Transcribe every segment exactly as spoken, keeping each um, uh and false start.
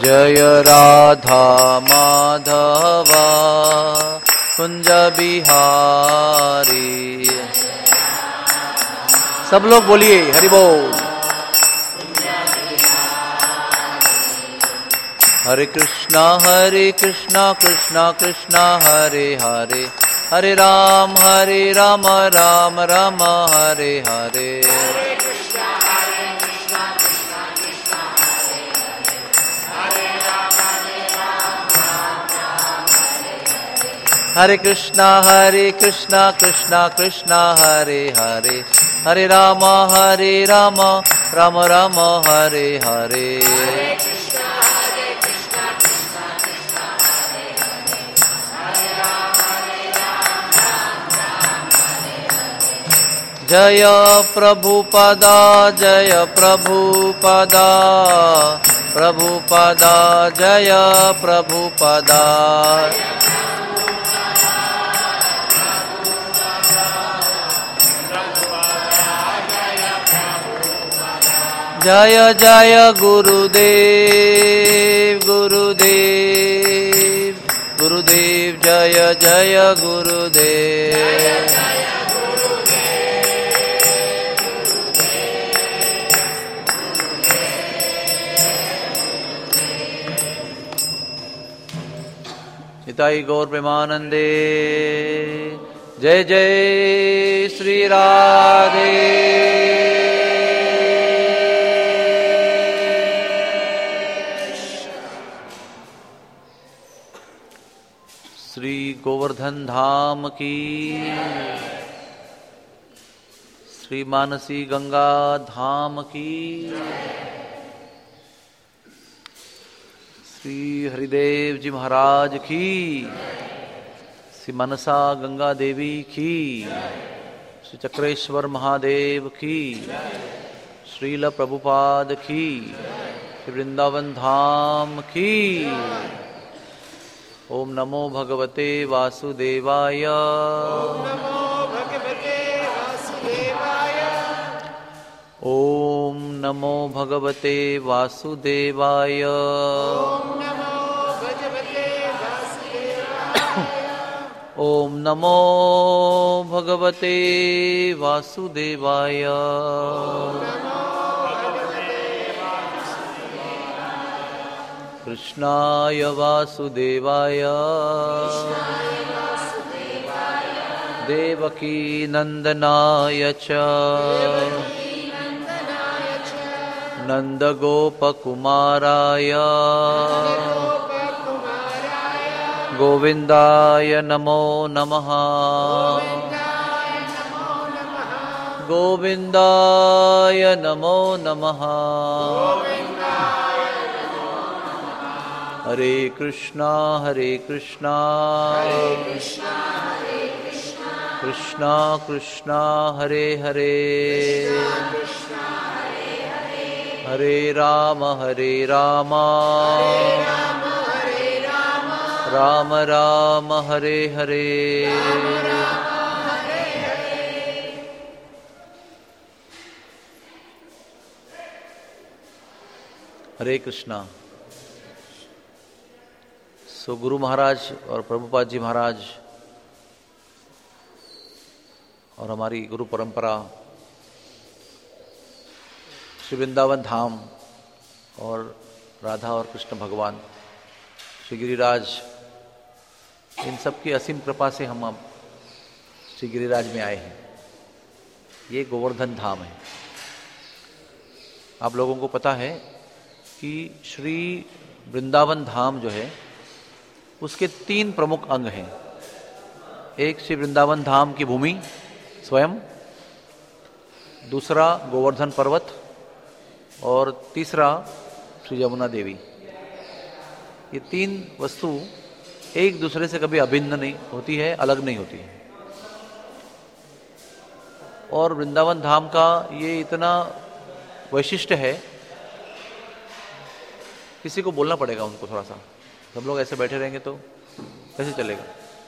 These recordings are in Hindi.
जय राधा माधवा कुंज बिहारी। सब लोग बोलिए हरि बोल। हरे कृष्णा हरे कृष्णा कृष्णा कृष्णा हरे हरे, हरे राम हरे राम राम राम हरे हरे। हरे कृष्णा हरे कृष्णा कृष्णा कृष्णा हरे हरे, हरे राम हरे राम राम राम हरे हरे। जय प्रभुपदा जय प्रभुपदा, प्रभुपदा जय प्रभुपदा। जय जय गुरुदेव गुरुदेव गुरुदेव, जय जय गुरुदेव। निताई गौर प्रेमानंदे। जय जय श्री राधे। श्री गोवर्धन धाम की, श्री मानसी गंगा धाम की, श्री हरिदेव जी महाराज की, श्री मनसा गंगा देवी की, श्री चक्रेश्वर महादेव की, श्रील प्रभुपाद की, श्री वृंदावन धाम की। ओम नमो भगवते वासुदेवाय। ओम नमो भगवते वासुदेवाय। ओम नमो भगवते वासुदेवाय। ओम नमो भगवते वासुदेवाय। ओम नमो भगवते वासुदेवाय। कृष्णाय वासुदेवाय देवकी नंदनाय च नंदगोपकुमाराय गोविंदाय नमो नमः। गोविंदाय नमो नमः। हरे कृष्णा हरे कृष्णा कृष्णा कृष्णा हरे हरे, हरे राम हरे राम राम राम हरे हरे। हरे कृष्णा। सो गुरु महाराज और प्रभुपाद जी महाराज और हमारी गुरु परंपरा, श्री वृंदावन धाम और राधा और कृष्ण भगवान, श्री गिरिराज, इन सब की असीम कृपा से हम अब श्री गिरिराज में आए हैं। ये गोवर्धन धाम है। आप लोगों को पता है कि श्री वृंदावन धाम जो है उसके तीन प्रमुख अंग हैं। एक श्री वृंदावन धाम की भूमि स्वयं, दूसरा गोवर्धन पर्वत और तीसरा श्री यमुना देवी। ये तीन वस्तु एक दूसरे से कभी अभिन्न नहीं होती है, अलग नहीं होती है। और वृंदावन धाम का ये इतना वैशिष्ट्य है, किसी को बोलना पड़ेगा उनको थोड़ा सा। सब लोग ऐसे बैठे रहेंगे तो कैसे चलेगा।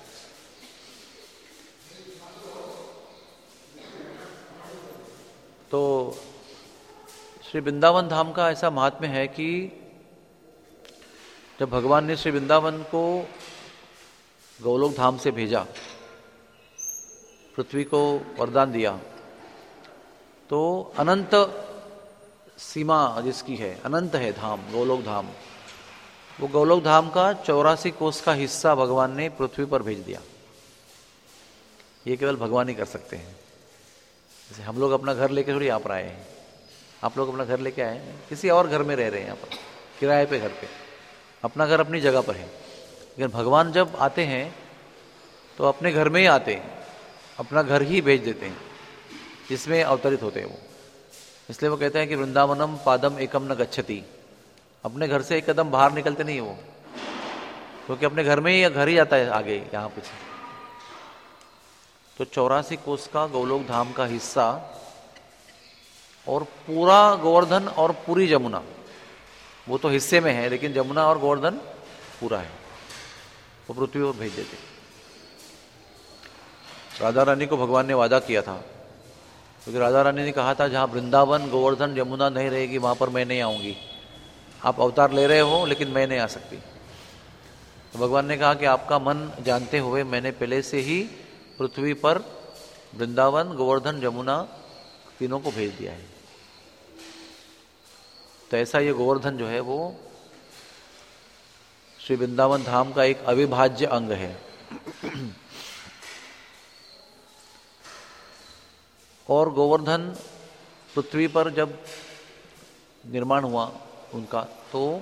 तो श्री वृंदावन धाम का ऐसा महात्म्य है कि जब भगवान ने श्री वृंदावन को गोलोक धाम से भेजा, पृथ्वी को वरदान दिया, तो अनंत सीमा जिसकी है, अनंत है धाम, गोलोक धाम, वो गोलोक धाम का चौरासी कोस का हिस्सा भगवान ने पृथ्वी पर भेज दिया। ये केवल भगवान ही कर सकते हैं। जैसे हम लोग अपना घर लेके थोड़ी आप आए हैं, आप लोग अपना घर लेके आए हैं, किसी और घर में रह रहे हैं, यहाँ पर किराए पे घर पे, अपना घर अपनी जगह पर है। लेकिन भगवान जब आते हैं तो अपने घर में ही आते हैं, अपना घर ही भेज देते हैं, जिसमें अवतरित होते हैं वो। इसलिए वो कहते हैं कि वृंदावनम पादम एकम न गच्छति, अपने घर से एक कदम बाहर निकलते नहीं है वो, क्योंकि अपने घर में ही घर ही आता है आगे यहाँ पीछे। तो चौरासी कोस का गोलोक धाम का हिस्सा और पूरा गोवर्धन और पूरी जमुना, वो तो हिस्से में है, लेकिन जमुना और गोवर्धन पूरा है, वो पृथ्वी पर भेज देते। राधा रानी को भगवान ने वादा किया था, क्योंकि राधा रानी ने कहा था जहाँ वृंदावन गोवर्धन जमुना नहीं रहेगी वहाँ पर मैं नहीं आऊँगी, आप अवतार ले रहे हो लेकिन मैं नहीं आ सकती। तो भगवान ने कहा कि आपका मन जानते हुए मैंने पहले से ही पृथ्वी पर वृंदावन गोवर्धन जमुना तीनों को भेज दिया है। तो ऐसा ये गोवर्धन जो है वो श्री वृंदावन धाम का एक अविभाज्य अंग है। और गोवर्धन पृथ्वी पर जब निर्माण हुआ उनका, तो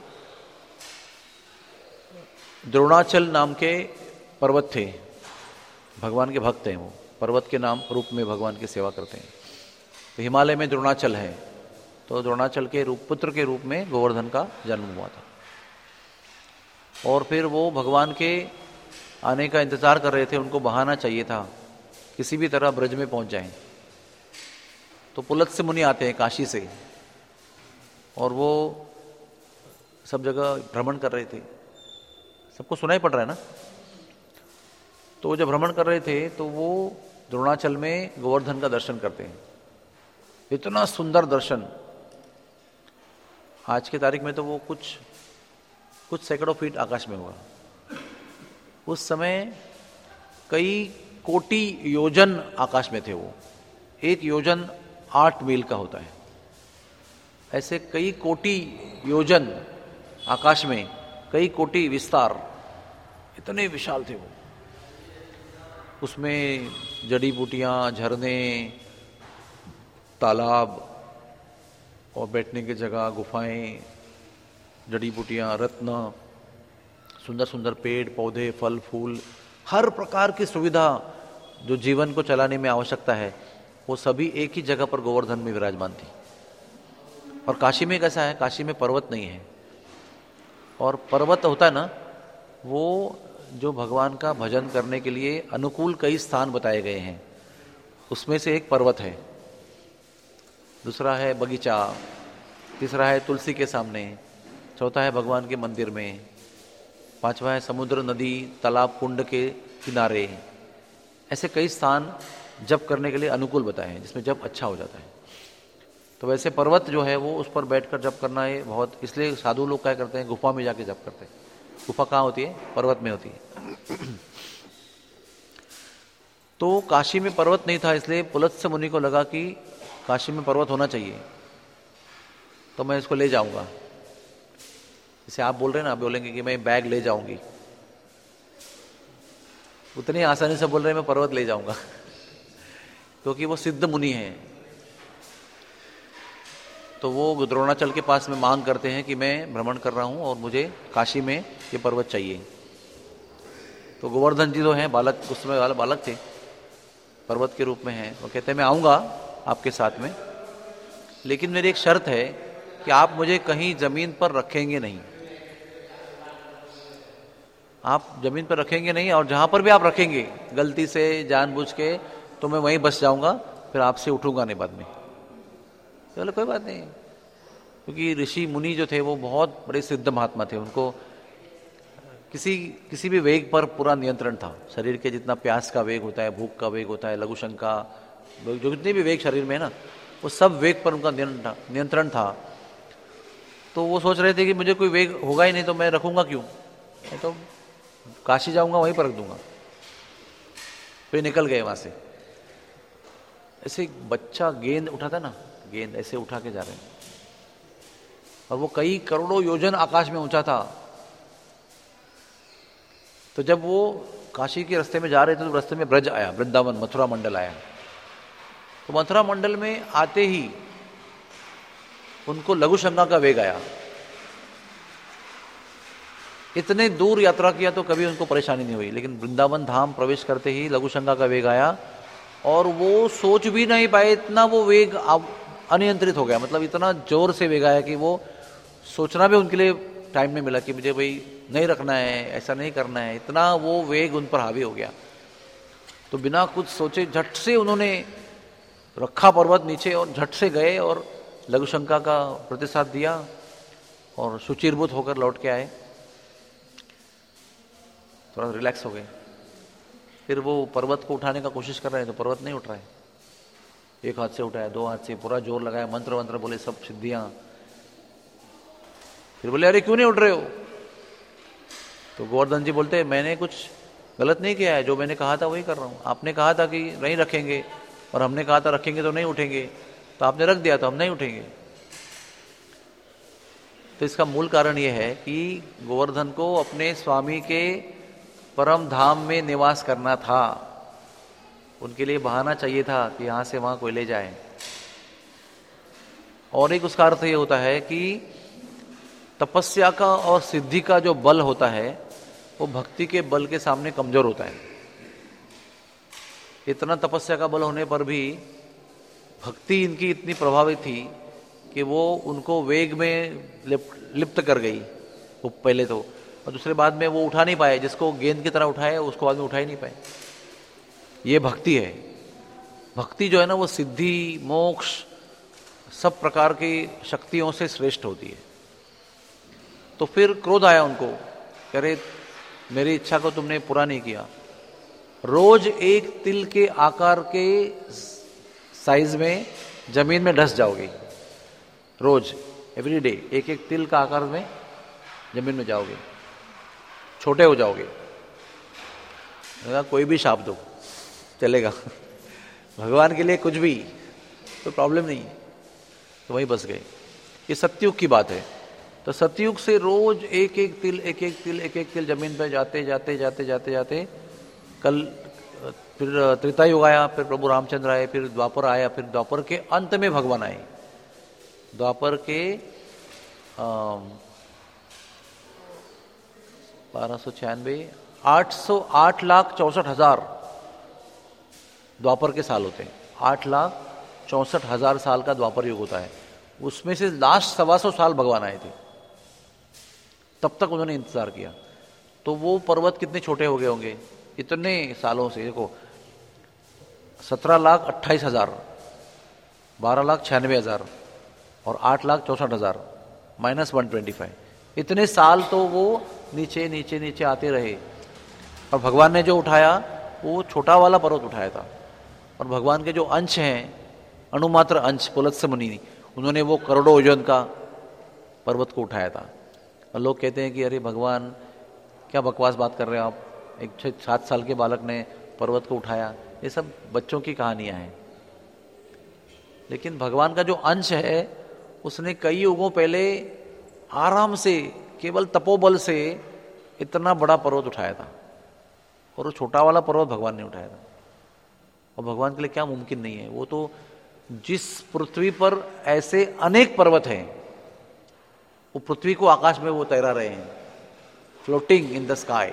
द्रोणाचल नाम के पर्वत थे, भगवान के भक्त हैं, वो पर्वत के नाम रूप में भगवान की सेवा करते हैं। तो हिमालय में द्रोणाचल है, तो द्रोणाचल के रूप पुत्र के रूप में गोवर्धन का जन्म हुआ था। और फिर वो भगवान के आने का इंतजार कर रहे थे, उनको बहाना चाहिए था, किसी भी तरह ब्रज में पहुंच जाएं। तो पुलत्स्य मुनि आते हैं काशी से, और वो सब जगह भ्रमण कर रहे थे, सबको सुनाई पड़ रहा है ना। तो वो जब भ्रमण कर रहे थे तो वो द्रोणाचल में गोवर्धन का दर्शन करते हैं। इतना सुंदर दर्शन, आज की तारीख में तो वो कुछ कुछ सैकड़ों फीट आकाश में होगा। उस समय कई कोटि योजन आकाश में थे वो, एक योजन आठ मील का होता है, ऐसे कई कोटि योजन आकाश में, कई कोटि विस्तार, इतने विशाल थे वो। उसमें जड़ी बूटियां, झरने, तालाब और बैठने की जगह, गुफाएं, जड़ी बूटियां, रत्न, सुंदर सुंदर पेड़ पौधे, फल फूल, हर प्रकार की सुविधा जो जीवन को चलाने में आवश्यकता है, वो सभी एक ही जगह पर गोवर्धन में विराजमान थी। और काशी में कैसा है, काशी में पर्वत नहीं है, और पर्वत होता है ना, वो जो भगवान का भजन करने के लिए अनुकूल कई स्थान बताए गए हैं, उसमें से एक पर्वत है, दूसरा है बगीचा, तीसरा है तुलसी के सामने, चौथा है भगवान के मंदिर में, पांचवा है समुद्र, नदी, तालाब, कुंड के किनारे। ऐसे कई स्थान जप करने के लिए अनुकूल बताए हैं, जिसमें जप अच्छा हो जाता है। तो वैसे पर्वत जो है वो उस पर बैठकर जप करना है बहुत, इसलिए साधु लोग क्या करते हैं, गुफा में जाके जप करते हैं। गुफा कहाँ होती है, पर्वत में होती है। तो काशी में पर्वत नहीं था, इसलिए पुलत्स्य मुनि को लगा कि काशी में पर्वत होना चाहिए, तो मैं इसको ले जाऊंगा। जैसे आप बोल रहे हैं ना, आप बोलेंगे कि मैं बैग ले जाऊंगी, उतनी आसानी से बोल रहे हैं मैं पर्वत ले जाऊंगा, क्योंकि वो सिद्ध मुनि हैं। तो वो द्रोणाचल के पास में मांग करते हैं कि मैं भ्रमण कर रहा हूं और मुझे काशी में ये पर्वत चाहिए। तो गोवर्धन जी जो हैं बालक, उस समय वाले बालक थे, पर्वत के रूप में हैं, वो कहते हैं मैं आऊँगा आपके साथ में, लेकिन मेरी एक शर्त है कि आप मुझे कहीं जमीन पर रखेंगे नहीं, आप जमीन पर रखेंगे नहीं, और जहाँ पर भी आप रखेंगे गलती से जानबूझ के, तो मैं वहीं बस जाऊँगा, फिर आपसे उठूंगा नहीं बाद में। चलो कोई बात नहीं, क्योंकि ऋषि मुनि जो थे वो बहुत बड़े सिद्ध महात्मा थे, उनको किसी किसी भी वेग पर पूरा नियंत्रण था। शरीर के जितना प्यास का वेग होता है, भूख का वेग होता है, लघु शंका, जो जितने भी वेग शरीर में है ना, वो सब वेग पर उनका नियंत्रण था। तो वो सोच रहे थे कि मुझे कोई वेग होगा ही नहीं तो मैं रखूंगा क्यों, मैं तो काशी जाऊंगा वहीं पर रख दूंगा। फिर निकल गए वहां से। ऐसे एक बच्चा गेंद उठाता ना, गेंद ऐसे उठा के जा रहे हैं, और वो कई करोड़ों योजन आकाश में ऊंचा था। तो जब वो काशी के रास्ते में जा रहे थे तो रास्ते में ब्रज आया, वृंदावन मथुरा मंडल आया। तो मथुरा मंडल में आते ही उनको लघु शंका का वेग आया। इतने दूर यात्रा किया तो कभी उनको परेशानी नहीं हुई, लेकिन वृंदावन धाम प्रवेश करते ही लघु शंका का वेग आया और वो सोच भी नहीं पाए, इतना वो वेग अनियंत्रित हो गया। मतलब इतना जोर से वेग आया कि वो सोचना भी उनके लिए टाइम नहीं मिला कि मुझे भाई नहीं रखना है, ऐसा नहीं करना है। इतना वो वेग उन पर हावी हो गया। तो बिना कुछ सोचे झट से उन्होंने रखा पर्वत नीचे और झट से गए और लघु शंका का प्रतिसाद दिया और शुचिरभूत होकर लौट के आए, थोड़ा रिलैक्स हो गए। फिर वो पर्वत को उठाने का कोशिश कर रहे हैं तो पर्वत नहीं उठ रहा है। एक हाथ से उठाया, दो हाथ से पूरा जोर लगाया, मंत्र मंत्र बोले, सब सिद्धियां। फिर बोले अरे क्यों नहीं उठ रहे हो? तो गोवर्धन जी बोलते मैंने कुछ गलत नहीं किया है, जो मैंने कहा था वही कर रहा हूं। आपने कहा था कि नहीं रखेंगे और हमने कहा था रखेंगे तो नहीं उठेंगे, तो आपने रख दिया तो हम नहीं उठेंगे। तो इसका मूल कारण यह है कि गोवर्धन को अपने स्वामी के परम धाम में निवास करना था। उनके लिए बहाना चाहिए था कि यहां से वहां कोई ले जाए। और एक उसका अर्थ यह होता है कि तपस्या का और सिद्धि का जो बल होता है वो भक्ति के बल के सामने कमजोर होता है। इतना तपस्या का बल होने पर भी भक्ति इनकी इतनी प्रभावित थी कि वो उनको वेग में लिप्त कर गई वो पहले तो, और दूसरे बाद में वो उठा नहीं पाए। जिसको गेंद की तरह उठाए उसको बाद में उठा ही नहीं पाए। ये भक्ति है। भक्ति जो है ना वो सिद्धि मोक्ष सब प्रकार की शक्तियों से श्रेष्ठ होती है। तो फिर क्रोध आया उनको, कह रहे मेरी इच्छा को तुमने पूरा नहीं किया। रोज एक तिल के आकार के साइज में जमीन में ढस जाओगे, रोज एवरी डे एक एक तिल का आकार में जमीन में जाओगे, छोटे हो जाओगे। कोई भी शाप दो चलेगा, भगवान के लिए कुछ भी, कोई प्रॉब्लम नहीं है। तो वहीं बस गए। ये सतयुग की बात है। तो सतयुग से रोज एक एक तिल एक एक तिल एक एक तिल जमीन पर जाते जाते जाते जाते जाते कल फिर त्रेता युग आया, फिर प्रभु रामचंद्र आए, फिर द्वापर आया, फिर द्वापर के अंत में भगवान आए। द्वापर के बारह सौ छियानवे आठ सौ आठ लाख चौसठ हजार द्वापर के साल होते हैं। आठ लाख चौसठ हजार साल का द्वापर युग होता है। उसमें से लास्ट सवा सौ साल भगवान आए थे, तब तक उन्होंने इंतजार किया। तो वो पर्वत कितने छोटे हो गए होंगे इतने सालों से। देखो सत्रह लाख अट्ठाईस हजार बारह लाख छियानवे हजार और आठ लाख चौसठ हजार माइनस वन ट्वेंटी फाइव, इतने साल तो वो नीचे नीचे नीचे आते रहे। और भगवान ने जो उठाया वो छोटा वाला पर्वत उठाया था। और भगवान के जो अंश हैं, अणुमात्र अंश पुलत्स्य मुनि, उन्होंने वो करोड़ों योजन का पर्वत को उठाया था। और लोग कहते हैं कि अरे भगवान क्या बकवास बात कर रहे हो आप, एक छः सात साल के बालक ने पर्वत को उठाया। ये सब बच्चों की कहानियां हैं। लेकिन भगवान का जो अंश है उसने कई युगों पहले आराम से केवल तपोबल से इतना बड़ा पर्वत उठाया था। और वो छोटा वाला पर्वत भगवान ने उठाया था। और भगवान के लिए क्या मुमकिन नहीं है। वो तो जिस पृथ्वी पर ऐसे अनेक पर्वत हैं, वो पृथ्वी को आकाश में वो तैरा रहे हैं, फ्लोटिंग इन द स्काई।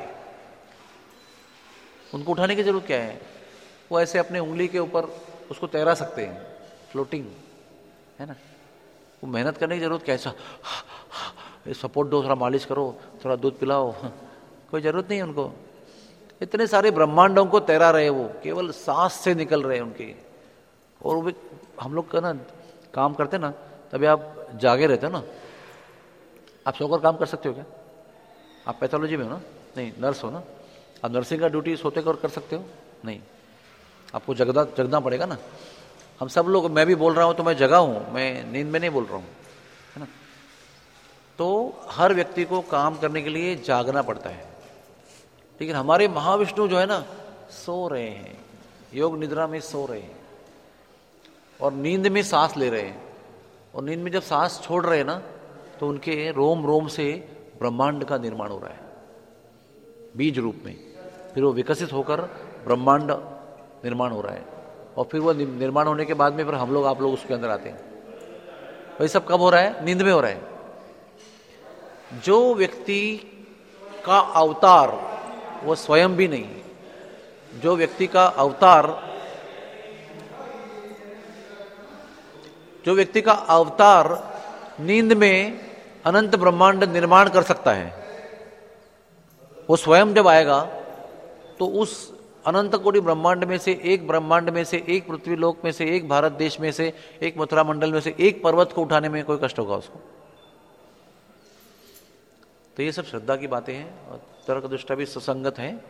उनको उठाने की जरूरत क्या है? वो ऐसे अपने उंगली के ऊपर उसको तैरा सकते हैं, फ्लोटिंग है ना। वो मेहनत करने की जरूरत क्या है? सपोर्ट दो, थोड़ा मालिश करो, थोड़ा दूध पिलाओ, कोई जरूरत नहीं है उनको। इतने सारे ब्रह्मांडों को तैरा रहे, वो केवल सांस से निकल रहे हैं उनके। और वो भी हम लोग का ना काम करते ना, तभी आप जागे रहते हो ना। आप सोकर काम कर सकते हो क्या? आप पैथोलॉजी में हो ना? नहीं, नर्स हो ना। आप नर्सिंग का ड्यूटी सोते कर कर सकते हो? नहीं, आपको जगदा जगना पड़ेगा ना। हम सब लोग, मैं भी बोल रहा हूं तो मैं जगा हूं, मैं नींद में नहीं बोल रहा हूं, है ना। तो हर व्यक्ति को काम करने के लिए जागना पड़ता है। लेकिन हमारे महाविष्णु जो है ना, सो रहे हैं, योग निद्रा में सो रहे हैं और नींद में सांस ले रहे हैं। और नींद में जब सांस छोड़ रहे हैं ना, तो उनके रोम रोम से ब्रह्मांड का निर्माण हो रहा है बीज रूप में। फिर वो विकसित होकर ब्रह्मांड निर्माण हो रहा है और फिर वो निर्माण होने के बाद में फिर हम लोग आप लोग उसके अंदर आते हैं। तो ये सब कब हो रहा है? नींद में हो रहा है। जो व्यक्ति का अवतार वो स्वयं भी नहीं, जो व्यक्ति का अवतार जो व्यक्ति का अवतार नींद में अनंत ब्रह्मांड निर्माण कर सकता है, वो स्वयं जब आएगा तो उस अनंत कोटि ब्रह्मांड में से एक ब्रह्मांड में से एक पृथ्वी लोक में से एक भारत देश में से एक मथुरा मंडल में से एक पर्वत को उठाने में कोई कष्ट होगा उसको? तो ये सब श्रद्धा की बातें हैं और तर्क दृष्टा भी सुसंगत हैं।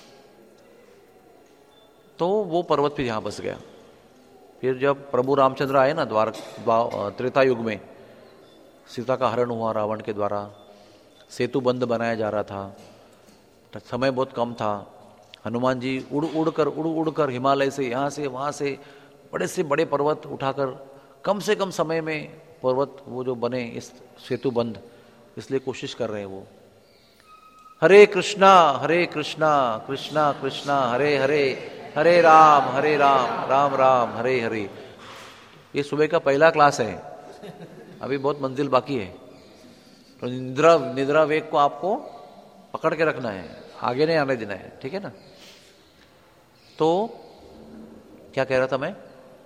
तो वो पर्वत भी यहां बस गया। फिर जब प्रभु रामचंद्र आए ना द्वार त्रेता युग में, सीता का हरण हुआ रावण के द्वारा, सेतु बंद बनाया जा रहा था, समय बहुत कम था। हनुमान जी उड़ उड़ कर उड़ उड़ कर हिमालय से यहाँ से वहाँ से बड़े से बड़े पर्वत उठाकर कम से कम समय में पर्वत वो जो बने इस सेतु बंद, इसलिए कोशिश कर रहे हैं वो। हरे कृष्णा हरे कृष्णा कृष्णा कृष्णा हरे हरे, हरे राम हरे राम राम राम हरे हरे। ये सुबह का पहला क्लास है, अभी बहुत मंजिल बाकी है। तो निद्रा निद्रा वेग को आपको पकड़ के रखना है, आगे नहीं आने देना है, ठीक है ना। तो क्या कह रहा था मैं?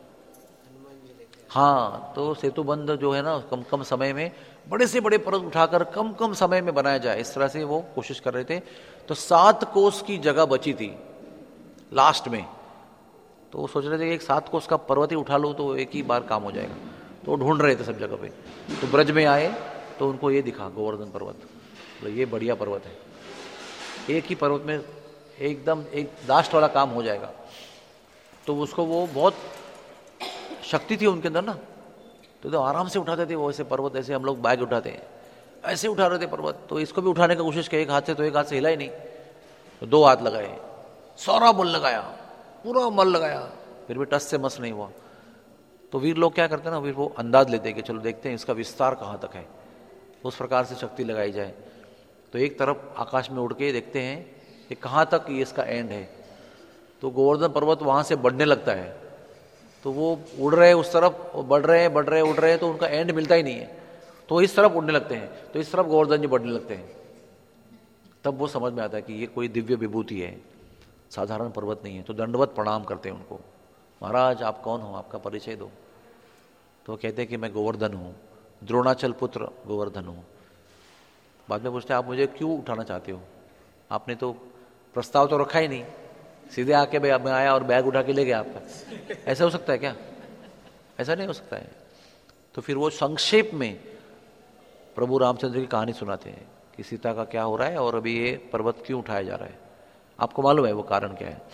हाँ, तो सेतु बंद जो है ना कम कम समय में बड़े से बड़े पर्वत उठाकर कम कम समय में बनाया जाए, इस तरह से वो कोशिश कर रहे थे। तो सात कोस की जगह बची थी लास्ट में, तो वो सोच रहे थे कि एक सात कोस का पर्वत ही उठा लो तो एक ही बार काम हो जाएगा। तो वो ढूंढ रहे थे सब जगह पे। तो ब्रज में आए तो उनको ये दिखा गोवर्धन पर्वत, तो ये बढ़िया पर्वत है, एक ही पर्वत में एकदम एक लास्ट वाला काम हो जाएगा। तो उसको वो बहुत शक्ति थी उनके अंदर ना, तो, तो आराम से उठाते थे वो ऐसे पर्वत, ऐसे हम लोग बैग उठाते हैं ऐसे उठा रहे थे पर्वत। तो इसको भी उठाने का कोशिश किया एक हाथ से, तो एक हाथ से हिला ही नहीं, तो दो हाथ लगाए, सारा बल लगाया, पूरा बल लगाया, फिर भी टस से मस नहीं हुआ। तो वीर लोग क्या करते हैं ना, वीर वो अंदाज लेते हैं कि चलो देखते हैं इसका विस्तार कहाँ तक है, उस प्रकार से शक्ति लगाई जाए। तो एक तरफ आकाश में उड़ के देखते हैं कि कहाँ तक ये इसका एंड है। तो गोवर्धन पर्वत वहाँ से बढ़ने लगता है, तो वो उड़ रहे हैं उस तरफ, बढ़ रहे हैं बढ़ रहे हैं उड़ रहे हैं, तो उनका एंड मिलता ही नहीं है। तो इस तरफ उड़ने लगते हैं, तो इस तरफ गोवर्धन जी बढ़ने लगते हैं। तब वो समझ में आता है कि ये कोई दिव्य विभूति है, साधारण पर्वत नहीं है। तो दंडवत प्रणाम करते हैं उनको, महाराज आप कौन हो, आपका परिचय दो। तो कहते हैं कि मैं गोवर्धन हूँ, द्रोणाचल पुत्र गोवर्धन हूँ। बाद में पूछते हैं आप मुझे क्यों उठाना चाहते हो, आपने तो प्रस्ताव तो रखा ही नहीं, सीधे आके मैं आया और बैग उठा के ले गया आपका। ऐसा हो सकता है क्या? ऐसा नहीं हो सकता है। तो फिर वो संक्षेप में प्रभु रामचंद्र की कहानी सुनाते हैं कि सीता का क्या हो रहा है और अभी ये पर्वत क्यों उठाया जा रहा है। आपको मालूम है वो कारण क्या है?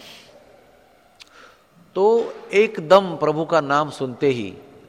तो एकदम प्रभु का नाम सुनते ही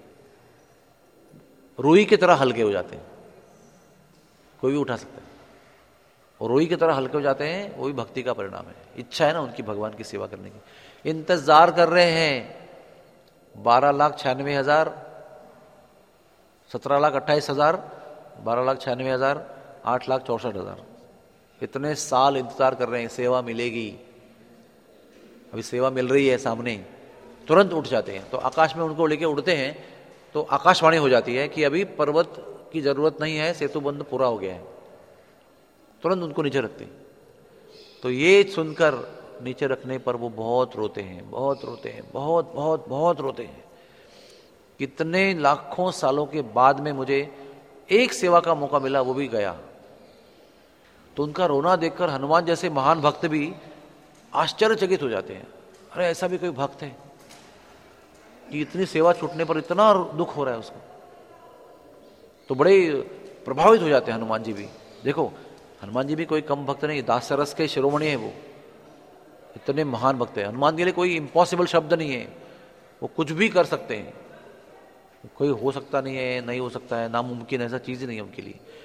रुई की तरह हल्के हो जाते हैं, कोई भी उठा सकता है, और रुई की तरह हल्के हो जाते हैं। वो भी भक्ति का परिणाम है, इच्छा है ना उनकी भगवान की सेवा करने की। इंतजार कर रहे हैं बारह लाख छियानवे हजार सत्रह लाख अट्ठाईस हजार बारह लाख छियानवे हजार आठ लाख चौसठ हजार इतने साल इंतजार कर रहे हैं, सेवा मिलेगी। अभी सेवा मिल रही है सामने, तुरंत उठ जाते हैं। तो आकाश में उनको लेके उड़ते हैं, तो आकाशवाणी हो जाती है कि अभी पर्वत की जरूरत नहीं है, सेतु बंद पूरा हो गया है। तुरंत उनको नीचे रखते हैं। तो ये सुनकर नीचे रखने पर वो बहुत रोते हैं, बहुत रोते हैं, बहुत बहुत बहुत रोते हैं। कितने लाखों सालों के बाद में मुझे एक सेवा का मौका मिला, वो भी गया। तो उनका रोना देखकर हनुमान जैसे महान भक्त भी आश्चर्यचकित हो जाते हैं। अरे ऐसा भी कोई भक्त है कि इतनी सेवा छूटने पर इतना दुख हो रहा है उसको। तो बड़े प्रभावित हो जाते हैं हनुमान जी भी। देखो हनुमान जी भी कोई कम भक्त नहीं, दास रस के शिरोमणि है वो, इतने महान भक्त है। हनुमान के लिए कोई इम्पॉसिबल शब्द नहीं है, वो कुछ भी कर सकते हैं, कोई हो सकता नहीं है, नहीं हो सकता है, नामुमकिन ऐसा चीज नहीं है उनके लिए।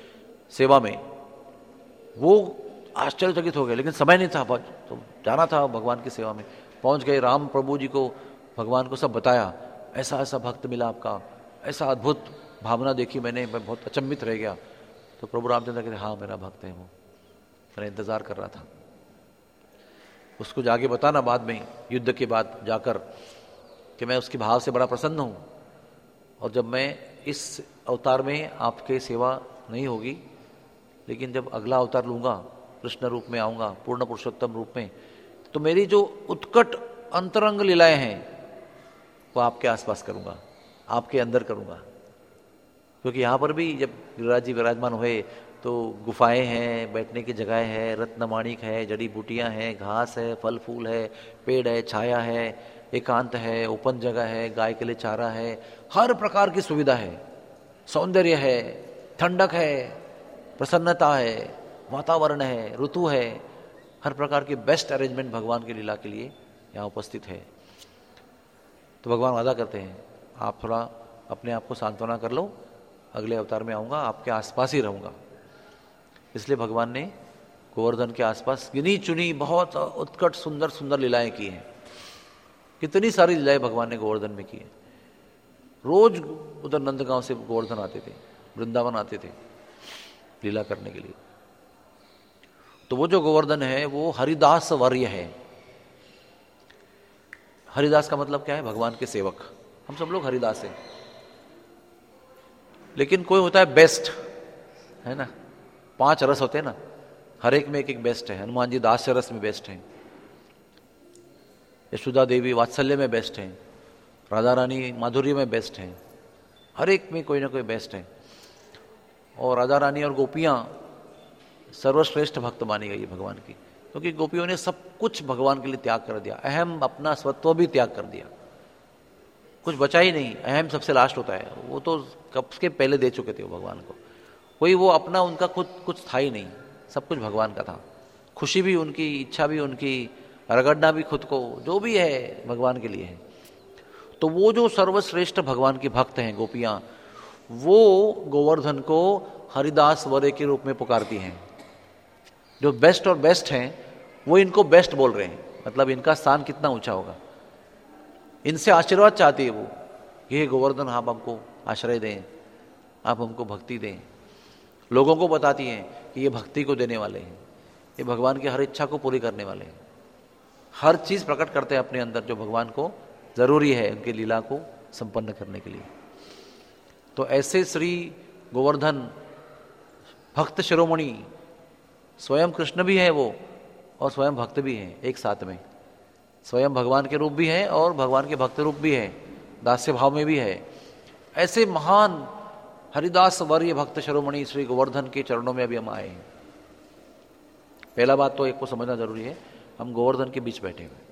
सेवा में, वो आश्चर्यचकित हो गए, लेकिन समय नहीं था, तो जाना था भगवान की सेवा में। पहुंच गए, राम प्रभु जी को, भगवान को सब बताया, ऐसा ऐसा भक्त मिला आपका, ऐसा अद्भुत भावना देखी मैंने, मैं बहुत अचंभित रह गया। तो प्रभु रामचंद्र कहते हाँ मेरा भक्त है वो, मैंने इंतजार कर रहा था। उसको जाके बताना बाद में, युद्ध के बाद जाकर, कि मैं उसके भाव से बड़ा प्रसन्न हूं, और जब मैं इस अवतार में आपके सेवा नहीं होगी, लेकिन जब अगला अवतार लूंगा, कृष्ण रूप में आऊंगा, पूर्ण पुरुषोत्तम रूप में, तो मेरी जो उत्कट अंतरंग लीलाएं हैं वो आपके आसपास करूंगा, आपके अंदर करूंगा। क्योंकि यहाँ पर भी जब गिरिराज जी विराजमान हुए तो गुफाएं हैं, बैठने की जगह है, रत्नमाणिक है, जड़ी बूटियां हैं, घास है, फल फूल है, पेड़ है, छाया है, एकांत है, ओपन जगह है, गाय के लिए चारा है, हर प्रकार की सुविधा है, सौंदर्य है, ठंडक है, प्रसन्नता है, वातावरण है, ऋतु है, हर प्रकार की बेस्ट अरेंजमेंट भगवान की लीला के लिए यहाँ उपस्थित है। तो भगवान वादा करते हैं, आप थोड़ा अपने आप को सांत्वना कर लो, अगले अवतार में आऊँगा, आपके आसपास ही रहूँगा। इसलिए भगवान ने गोवर्धन के आसपास गिनी चुनी बहुत उत्कट सुंदर सुंदर लीलाएं की हैं। कितनी सारी लीलाएं भगवान ने गोवर्धन में की है। रोज उधर नंदगांव से गोवर्धन आते थे, वृंदावन आते थे लीला करने के लिए। तो वो जो गोवर्धन है वो हरिदास वर्य है। हरिदास का मतलब क्या है? भगवान के सेवक। हम सब लोग हरिदास हैं, लेकिन कोई होता है बेस्ट, है ना, पांच रस होते हैं ना, हर एक में एक एक बेस्ट है। हनुमान जी दास रस में बेस्ट हैं, यशोदा देवी वात्सल्य में बेस्ट हैं, राधा रानी माधुर्य में बेस्ट हैं, हर एक में कोई ना कोई बेस्ट है। और राधा रानी और गोपियां सर्वश्रेष्ठ भक्त मानी गई है भगवान की, क्योंकि गोपियों ने सब कुछ भगवान के लिए त्याग कर दिया, अहम अपना स्वत्व भी त्याग कर दिया, कुछ बचा ही नहीं। अहम सबसे लास्ट होता है, वो तो कब के पहले दे चुके थे वो भगवान को। कोई वो अपना उनका खुद कुछ था ही नहीं, सब कुछ भगवान का था। खुशी भी उनकी, इच्छा भी उनकी, रगड़ना भी खुद को, जो भी है भगवान के लिए है। तो वो जो सर्वश्रेष्ठ भगवान की भक्त हैं गोपियां, वो गोवर्धन को हरिदास वर्य के रूप में पुकारती हैं। जो बेस्ट और बेस्ट हैं वो इनको बेस्ट बोल रहे हैं, मतलब इनका स्थान कितना ऊंचा होगा। इनसे आशीर्वाद चाहती है वो, ये गोवर्धन आप हमको आश्रय दें, आप हमको भक्ति दें। लोगों को बताती हैं कि ये भक्ति को देने वाले हैं, ये भगवान की हर इच्छा को पूरी करने वाले हैं, हर चीज प्रकट करते हैं अपने अंदर जो भगवान को जरूरी है उनकी लीला को संपन्न करने के लिए। तो ऐसे श्री गोवर्धन भक्त शिरोमणि, स्वयं कृष्ण भी है वो और स्वयं भक्त भी है एक साथ में, स्वयं भगवान के रूप भी है और भगवान के भक्त रूप भी है, दास्य भाव में भी है। ऐसे महान हरिदास वर्य भक्त शिरोमणि श्री गोवर्धन के चरणों में अभी हम आए हैं। पहला बात तो एक को समझना जरूरी है, हम गोवर्धन के बीच बैठे हुए,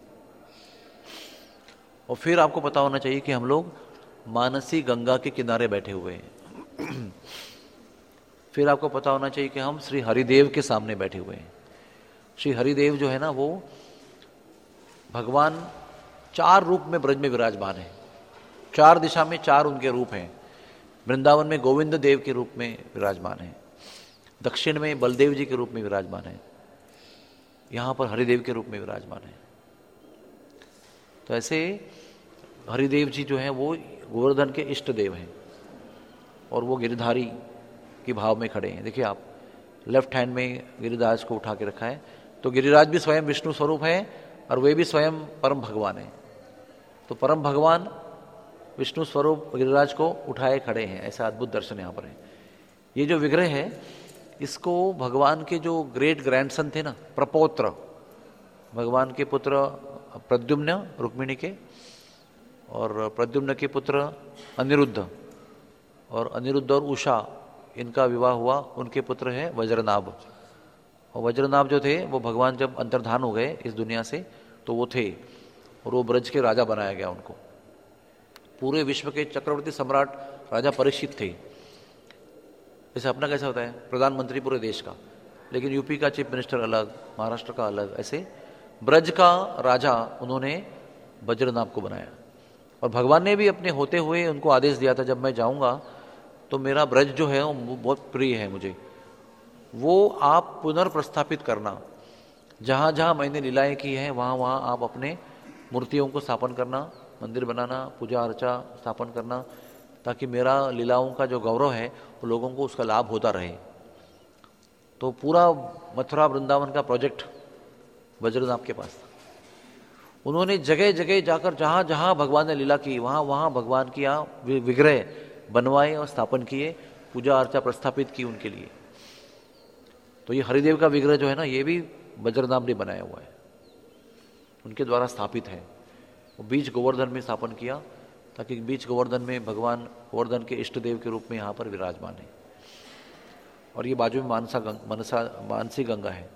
और फिर आपको पता होना चाहिए कि हम लोग मानसी गंगा के किनारे बैठे हुए हैं। फिर आपको पता होना चाहिए कि हम श्री हरिदेव के सामने बैठे हुए हैं। श्री हरिदेव जो है ना, वो भगवान चार रूप में ब्रज में विराजमान है, चार दिशा में चार उनके रूप हैं। वृंदावन में गोविंद देव के रूप में विराजमान है, दक्षिण में बलदेव जी के रूप में विराजमान है, यहां पर हरिदेव के रूप में विराजमान है। तो ऐसे हरिदेव जी जो हैं वो गोवर्धन के इष्ट देव हैं और वो गिरधारी के भाव में खड़े हैं। देखिए आप, लेफ्ट हैंड में गिरिराज को उठा के रखा है, तो गिरिराज भी स्वयं विष्णु स्वरूप है और वे भी स्वयं परम भगवान है। तो परम भगवान विष्णु स्वरूप गिरिराज को उठाए खड़े हैं, ऐसा अद्भुत दर्शन यहाँ पर है। ये जो विग्रह है, इसको भगवान के जो ग्रेट ग्रैंडसन थे ना, प्रपौत्र, भगवान के पुत्र प्रद्युम्न रुक्मिणी के, और प्रद्युम्न के पुत्र अनिरुद्ध, और अनिरुद्ध और उषा इनका विवाह हुआ, उनके पुत्र है वज्रनाभ। और वज्रनाभ जो थे वो भगवान जब अंतर्धान हो गए इस दुनिया से तो वो थे, और वो ब्रज के राजा बनाया गया उनको। पूरे विश्व के चक्रवर्ती सम्राट राजा परीक्षित थे। जैसे अपना कैसा होता है प्रधानमंत्री पूरे देश का, लेकिन यूपी का चीफ मिनिस्टर अलग, महाराष्ट्र का अलग, ऐसे ब्रज का राजा उन्होंने वज्रनाभ को बनाया। और भगवान ने भी अपने होते हुए उनको आदेश दिया था, जब मैं जाऊंगा तो मेरा ब्रज जो है वो बहुत प्रिय है मुझे, वो आप पुनर्प्रस्थापित करना। जहाँ जहाँ मैंने लीलाएं की हैं वहाँ वहाँ आप अपने मूर्तियों को स्थापन करना, मंदिर बनाना, पूजा अर्चा स्थापन करना, ताकि मेरा लीलाओं का जो गौरव है वो लोगों को उसका लाभ होता रहे। तो पूरा मथुरा वृंदावन का प्रोजेक्ट वज्रनाभ के पास था। उन्होंने जगह जगह जाकर जहाँ जहाँ भगवान ने लीला की वहाँ वहाँ भगवान की यहाँ विग्रह बनवाए और स्थापन किए, पूजा अर्चा प्रस्थापित की उनके लिए। तो ये हरिदेव का विग्रह जो है ना, ये भी वज्रनाभ ने बनाया हुआ है, उनके द्वारा स्थापित है। वो बीच गोवर्धन में स्थापन किया, ताकि बीच गोवर्धन में भगवान गोवर्धन के इष्ट देव के रूप में यहाँ पर विराजमान है। और ये बाजू में मानसा गंग, मनसा मानसी गंगा है।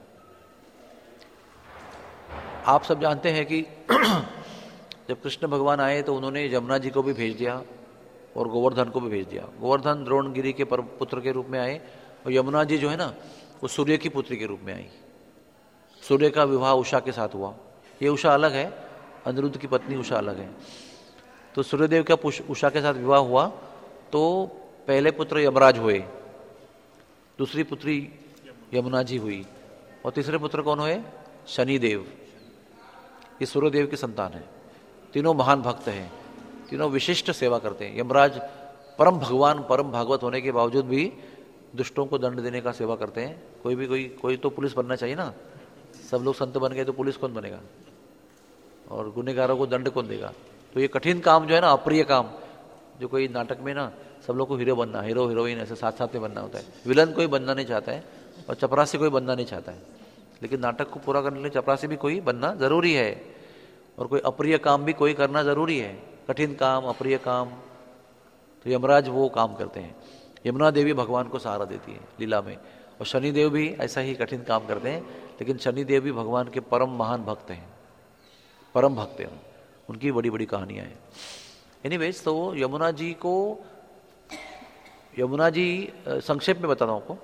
आप सब जानते हैं कि जब कृष्ण भगवान आए तो उन्होंने यमुना जी को भी भेज दिया और गोवर्धन को भी भेज दिया। गोवर्धन द्रोणगिरी के पुत्र के रूप में आए और यमुना जी जो है ना, वो सूर्य की पुत्री के रूप में आई। सूर्य का विवाह उषा के साथ हुआ। ये उषा अलग है, अनिरुद्ध की पत्नी उषा अलग है। तो सूर्यदेव का उषा के साथ विवाह हुआ तो पहले पुत्र यमराज हुए, दूसरी पुत्री यमुना जी हुई, और तीसरे पुत्र कौन हुए? शनिदेव। ये सूर्यदेव की संतान है। तीनों महान भक्त हैं, तीनों विशिष्ट सेवा करते हैं। यमराज परम भगवान परम भागवत होने के बावजूद भी दुष्टों को दंड देने का सेवा करते हैं। कोई भी कोई कोई तो पुलिस बनना चाहिए ना। सब लोग संत बन गए तो पुलिस कौन बनेगा, और गुनहगारों को दंड कौन देगा? तो ये कठिन काम जो है ना, अप्रिय काम, जो कोई नाटक में ना सब लोग को हीरो बनना, हीरो हीरोइन ऐसे साथ साथ में बनना होता है। विलन कोई बनना नहीं चाहता है और चपरासी कोई बनना नहीं चाहता है, लेकिन नाटक को पूरा करने के लिए चपरासी भी कोई बनना जरूरी है, और कोई अप्रिय काम भी कोई करना जरूरी है। कठिन काम, अप्रिय काम, तो यमराज वो काम करते हैं। यमुना देवी भगवान को सहारा देती है लीला में, और शनिदेव भी ऐसा ही कठिन काम करते हैं। लेकिन शनिदेव भी भगवान के परम महान भक्त हैं, परम भक्त हैं, उनकी बड़ी बड़ी कहानियां हैं। एनीवेज, तो यमुना जी को, यमुना जी संक्षेप में बताता हूं आपको।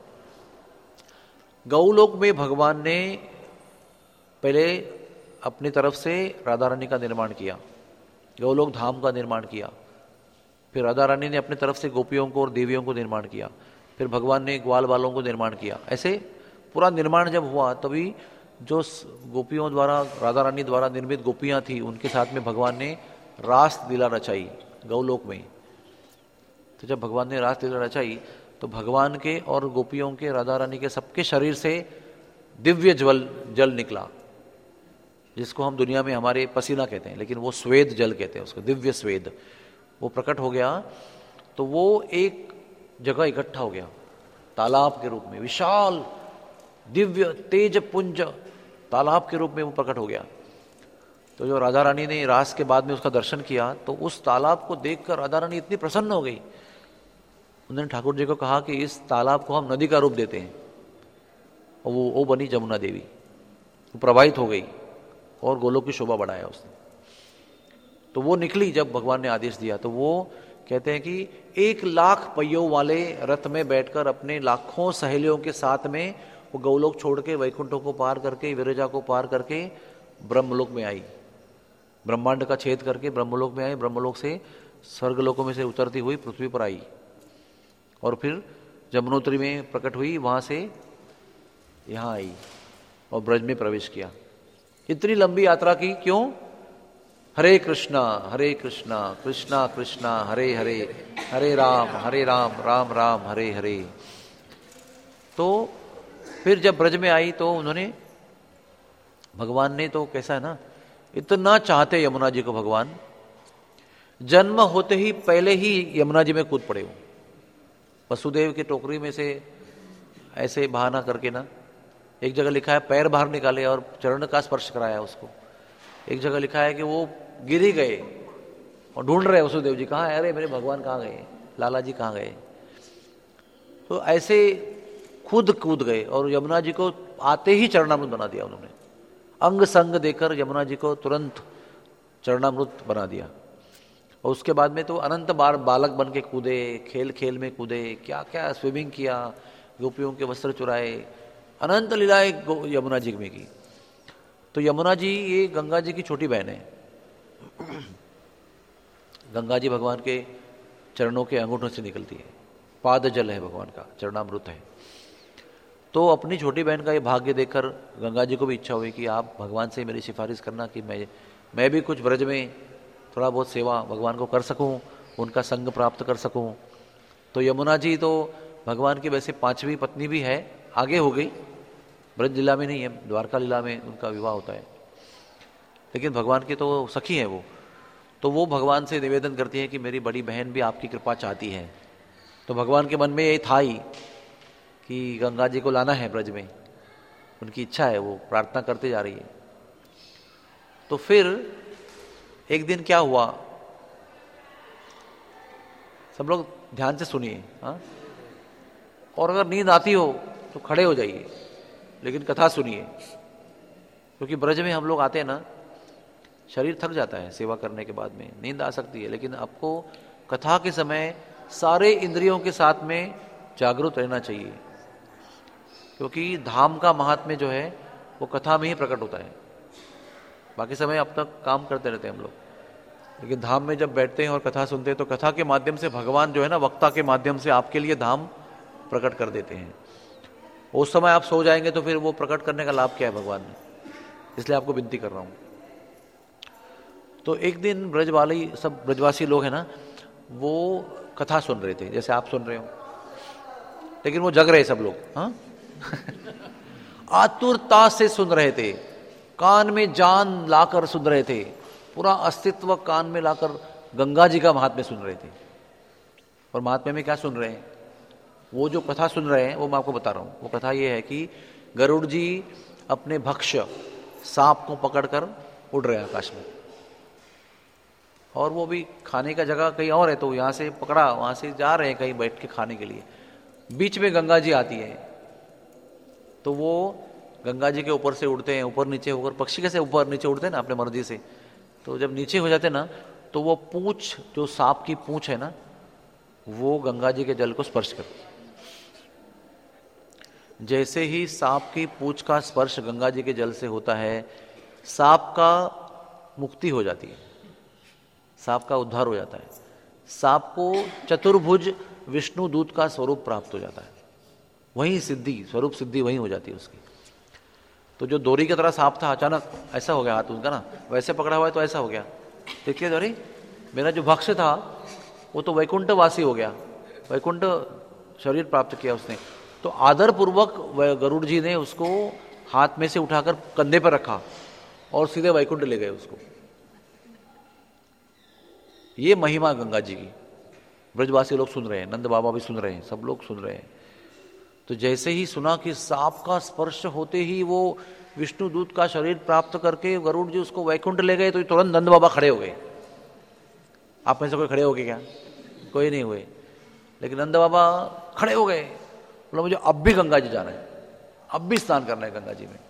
गौलोक में भगवान ने पहले अपनी तरफ से राधा रानी का निर्माण किया, गौलोक धाम का निर्माण किया। फिर राधा रानी ने अपनी तरफ से गोपियों को और देवियों को निर्माण किया। फिर भगवान ने ग्वाल बालों को निर्माण किया। ऐसे पूरा निर्माण जब हुआ तभी जो गोपियों द्वारा, राधा रानी द्वारा निर्मित गोपियां थी, उनके साथ में भगवान ने रास लीला रचाई गौलोक में। तो जब भगवान ने रास लीला रचाई तो भगवान के और गोपियों के, राधा रानी के सबके शरीर से दिव्य जल जल निकला, जिसको हम दुनिया में हमारे पसीना कहते हैं, लेकिन वो स्वेद जल कहते हैं उसको, दिव्य स्वेद। वो प्रकट हो गया तो वो एक जगह इकट्ठा हो गया तालाब के रूप में, विशाल दिव्य तेज पुंज तालाब के रूप में वो प्रकट हो गया। तो जो राधा रानी ने रास के बाद में उसका दर्शन किया तो उस तालाब को देखकर राधा रानी इतनी प्रसन्न हो गई, उन्होंने ठाकुर जी को कहा कि इस तालाब को हम नदी का रूप देते हैं, और वो वो बनी जमुना देवी। वो प्रवाहित हो गई और गोलोक की शोभा बढ़ाया उसने। तो वो निकली जब भगवान ने आदेश दिया। तो वो कहते हैं कि एक लाख पहियों वाले रथ में बैठकर अपने लाखों सहेलियों के साथ में वो गौलोक छोड़ के, वैकुंठों को पार करके, विरजा को पार करके ब्रह्मलोक में आई, ब्रह्मांड का छेद करके ब्रह्मलोक में आई। ब्रह्मलोक से स्वर्गलोकों में से उतरती हुई पृथ्वी पर आई, और फिर जमुनोत्री में प्रकट हुई, वहां से यहाँ आई और ब्रज में प्रवेश किया। इतनी लंबी यात्रा की क्यों? हरे कृष्णा हरे कृष्णा कृष्णा कृष्णा हरे हरे, हरे राम हरे राम राम राम हरे हरे। तो फिर जब ब्रज में आई तो उन्होंने, भगवान ने तो कैसा है ना, इतना चाहते यमुना जी को भगवान, जन्म होते ही पहले ही यमुना जी में कूद पड़े हो। वसुदेव की टोकरी में से ऐसे बहाना करके ना, एक जगह लिखा है पैर बाहर निकाले और चरण का स्पर्श कराया उसको। एक जगह लिखा है कि वो गिर ही गए और ढूंढ रहे वसुदेव जी, कहाँ है, अरे मेरे भगवान कहाँ गए, लाला जी कहाँ गए। तो ऐसे खुद कूद गए और यमुना जी को आते ही चरणामृत बना दिया उन्होंने। अंग संग देकर यमुना जी को तुरंत चरणामृत बना दिया। और उसके बाद में तो अनंत बार बालक बन के कूदे, खेल खेल में कूदे, क्या क्या स्विमिंग किया, गोपियों के वस्त्र चुराए, अनंत लीलाएं यमुना जी में की। तो यमुना जी ये गंगा जी की छोटी बहन है। गंगा जी भगवान के चरणों के अंगूठों से निकलती है, पाद जल है भगवान का, चरणामृत है। तो अपनी छोटी बहन का ये भाग्य देखकर गंगा जी को भी इच्छा हुई कि आप भगवान से मेरी सिफारिश करना कि मैं मैं भी कुछ ब्रज में थोड़ा बहुत सेवा भगवान को कर सकूं, उनका संग प्राप्त कर सकूं। तो यमुना जी तो भगवान की वैसे पांचवी पत्नी भी है, आगे हो गई, ब्रज लीला में नहीं है, द्वारका लीला में उनका विवाह होता है, लेकिन भगवान की तो सखी है वो। तो वो भगवान से निवेदन करती है कि मेरी बड़ी बहन भी आपकी कृपा चाहती है। तो भगवान के मन में ये था ही कि गंगा जी को लाना है ब्रज में, उनकी इच्छा है, वो प्रार्थना करते जा रही है। तो फिर एक दिन क्या हुआ, सब लोग ध्यान से सुनिए, हाँ, और अगर नींद आती हो तो खड़े हो जाइए, लेकिन कथा सुनिए, क्योंकि ब्रज में हम लोग आते हैं ना, शरीर थक जाता है सेवा करने के बाद में, नींद आ सकती है, लेकिन आपको कथा के समय सारे इंद्रियों के साथ में जागरूक रहना चाहिए, क्योंकि धाम का महात्म्य जो है वो कथा में ही प्रकट होता है। बाकी समय अब तक काम करते रहते हैं हम लोग, लेकिन धाम में जब बैठते हैं और कथा सुनते हैं तो कथा के माध्यम से भगवान जो है ना, वक्ता के माध्यम से आपके लिए धाम प्रकट कर देते हैं। उस समय आप सो जाएंगे तो फिर वो प्रकट करने का लाभ क्या है भगवान ने, इसलिए आपको विनती कर रहा हूं। तो एक दिन ब्रज वाले सब ब्रजवासी लोग हैं ना, वो कथा सुन रहे थे जैसे आप सुन रहे हो, लेकिन वो जग रहे सब लोग, हाँ आतुरता से सुन रहे थे, कान में जान लाकर सुन रहे थे, पूरा अस्तित्व कान में लाकर गंगा जी का महात्म्य सुन रहे थे। और महात्म्य में क्या सुन रहे हैं, वो जो कथा सुन रहे हैं वो मैं आपको बता रहा हूं। वो कथा ये है कि गरुड़ जी अपने भक्ष सांप को पकड़कर उड़ रहे हैं आकाश में, और वो भी खाने का जगह कहीं और है, तो यहां से पकड़ा, वहां से जा रहे हैं कहीं बैठ के खाने के लिए। बीच में गंगा जी आती है, तो वो गंगा जी के ऊपर से उड़ते हैं, ऊपर नीचे होकर, पक्षी कैसे ऊपर नीचे उड़ते हैं ना अपने मर्जी से, तो जब नीचे हो जाते ना, तो वो पूंछ, जो सांप की पूंछ है ना, वो गंगा जी के जल को स्पर्श करती। जैसे ही सांप की पूंछ का स्पर्श गंगा जी के जल से होता है, सांप का मुक्ति हो जाती है, सांप का उद्धार हो जाता है, सांप को चतुर्भुज विष्णु दूत का स्वरूप प्राप्त हो जाता है, वहीं सिद्धि, स्वरूप सिद्धि वहीं हो जाती है उसकी। तो जो दोरी की तरह सांप था, अचानक ऐसा हो गया हाथ उनका ना, वैसे पकड़ा हुआ है तो ऐसा हो गया, देखिए दोरी, मेरा जो भक्ष था वो तो वैकुंठ वासी हो गया, वैकुंठ शरीर प्राप्त किया उसने। तो आदर पूर्वक गरुड़ जी ने उसको हाथ में से उठाकर कंधे पर रखा और सीधे वैकुंठ ले गए उसको। ये महिमा गंगा जी की ब्रजवासी लोग सुन रहे हैं, नंद बाबा भी सुन रहे हैं, सब लोग सुन रहे हैं। तो जैसे ही सुना कि सांप का स्पर्श होते ही वो विष्णु दूत का शरीर प्राप्त करके गरुड़ जी उसको वैकुंठ ले गए, तो तुरंत नंद बाबा खड़े हो गए। आप में से कोई खड़े हो गए क्या? कोई नहीं हुए, लेकिन नंद बाबा खड़े हो गए, बोला मुझे अब भी गंगा जी जाना है, अब भी स्नान करना है गंगा जी में।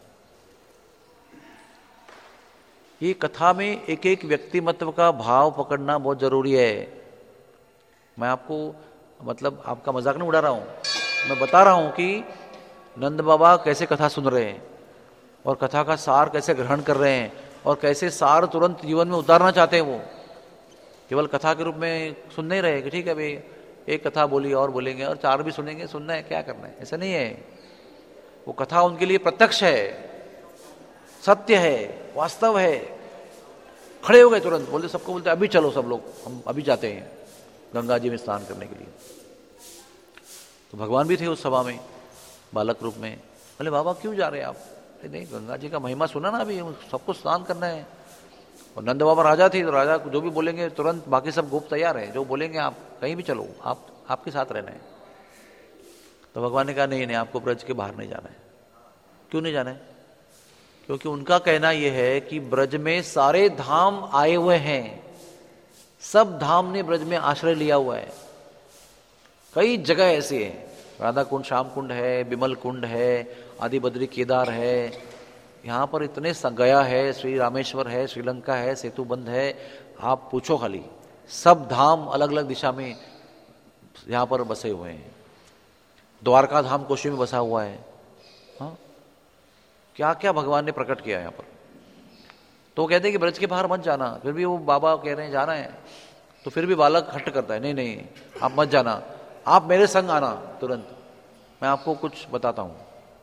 ये कथा में एक एक व्यक्तिमत्व का भाव पकड़ना बहुत जरूरी है। मैं आपको मतलब आपका मजाक नहीं उड़ा रहा हूं, मैं बता रहा हूं कि नंद बाबा कैसे कथा सुन रहे हैं और कथा का सार कैसे ग्रहण कर रहे हैं और कैसे सार तुरंत जीवन में उतारना चाहते हैं। वो केवल कथा के रूप में सुन नहीं रहे कि ठीक है भाई एक कथा बोली और बोलेंगे और चार भी सुनेंगे, सुनना है क्या करना है, ऐसा नहीं है। वो कथा उनके लिए प्रत्यक्ष है, सत्य है, वास्तव है। खड़े हो गए तुरंत, बोलते सबको बोलते अभी चलो सब लोग, हम अभी जाते हैं गंगा जी में स्नान करने के लिए। तो भगवान भी थे उस सभा में बालक रूप में। बोले बाबा क्यों जा रहे हैं आप? नहीं, गंगा जी का महिमा सुना ना, अभी सबको स्नान करना है। और नंद बाबा राजा थे, तो राजा जो भी बोलेंगे तुरंत बाकी सब गोप तैयार है, जो बोलेंगे आप कहीं भी चलो, आप आपके साथ रहना है। तो भगवान ने कहा नहीं नहीं, आपको ब्रज के बाहर नहीं जाना है। क्यों नहीं जाना है? क्योंकि उनका कहना यह है कि ब्रज में सारे धाम आए हुए हैं, सब धाम ने ब्रज में आश्रय लिया हुआ है। कई जगह ऐसी है, राधा कुंड, श्याम कुंड है, बिमल कुंड है, आदि बद्री केदार है, यहाँ पर इतने गया है, श्री रामेश्वर है, श्रीलंका है, सेतुबंध है, आप पूछो खाली। सब धाम अलग अलग दिशा में यहाँ पर बसे हुए हैं। द्वारका धाम कोशी में बसा हुआ है। हाँ, क्या क्या भगवान ने प्रकट किया यहाँ पर। तो कहते हैं कि ब्रज के बाहर मत जाना, फिर भी वो बाबा कह रहे हैं जाना है, तो फिर भी बालक हट करता है, नहीं नहीं आप मत जाना, आप मेरे संग आना तुरंत, मैं आपको कुछ बताता हूँ।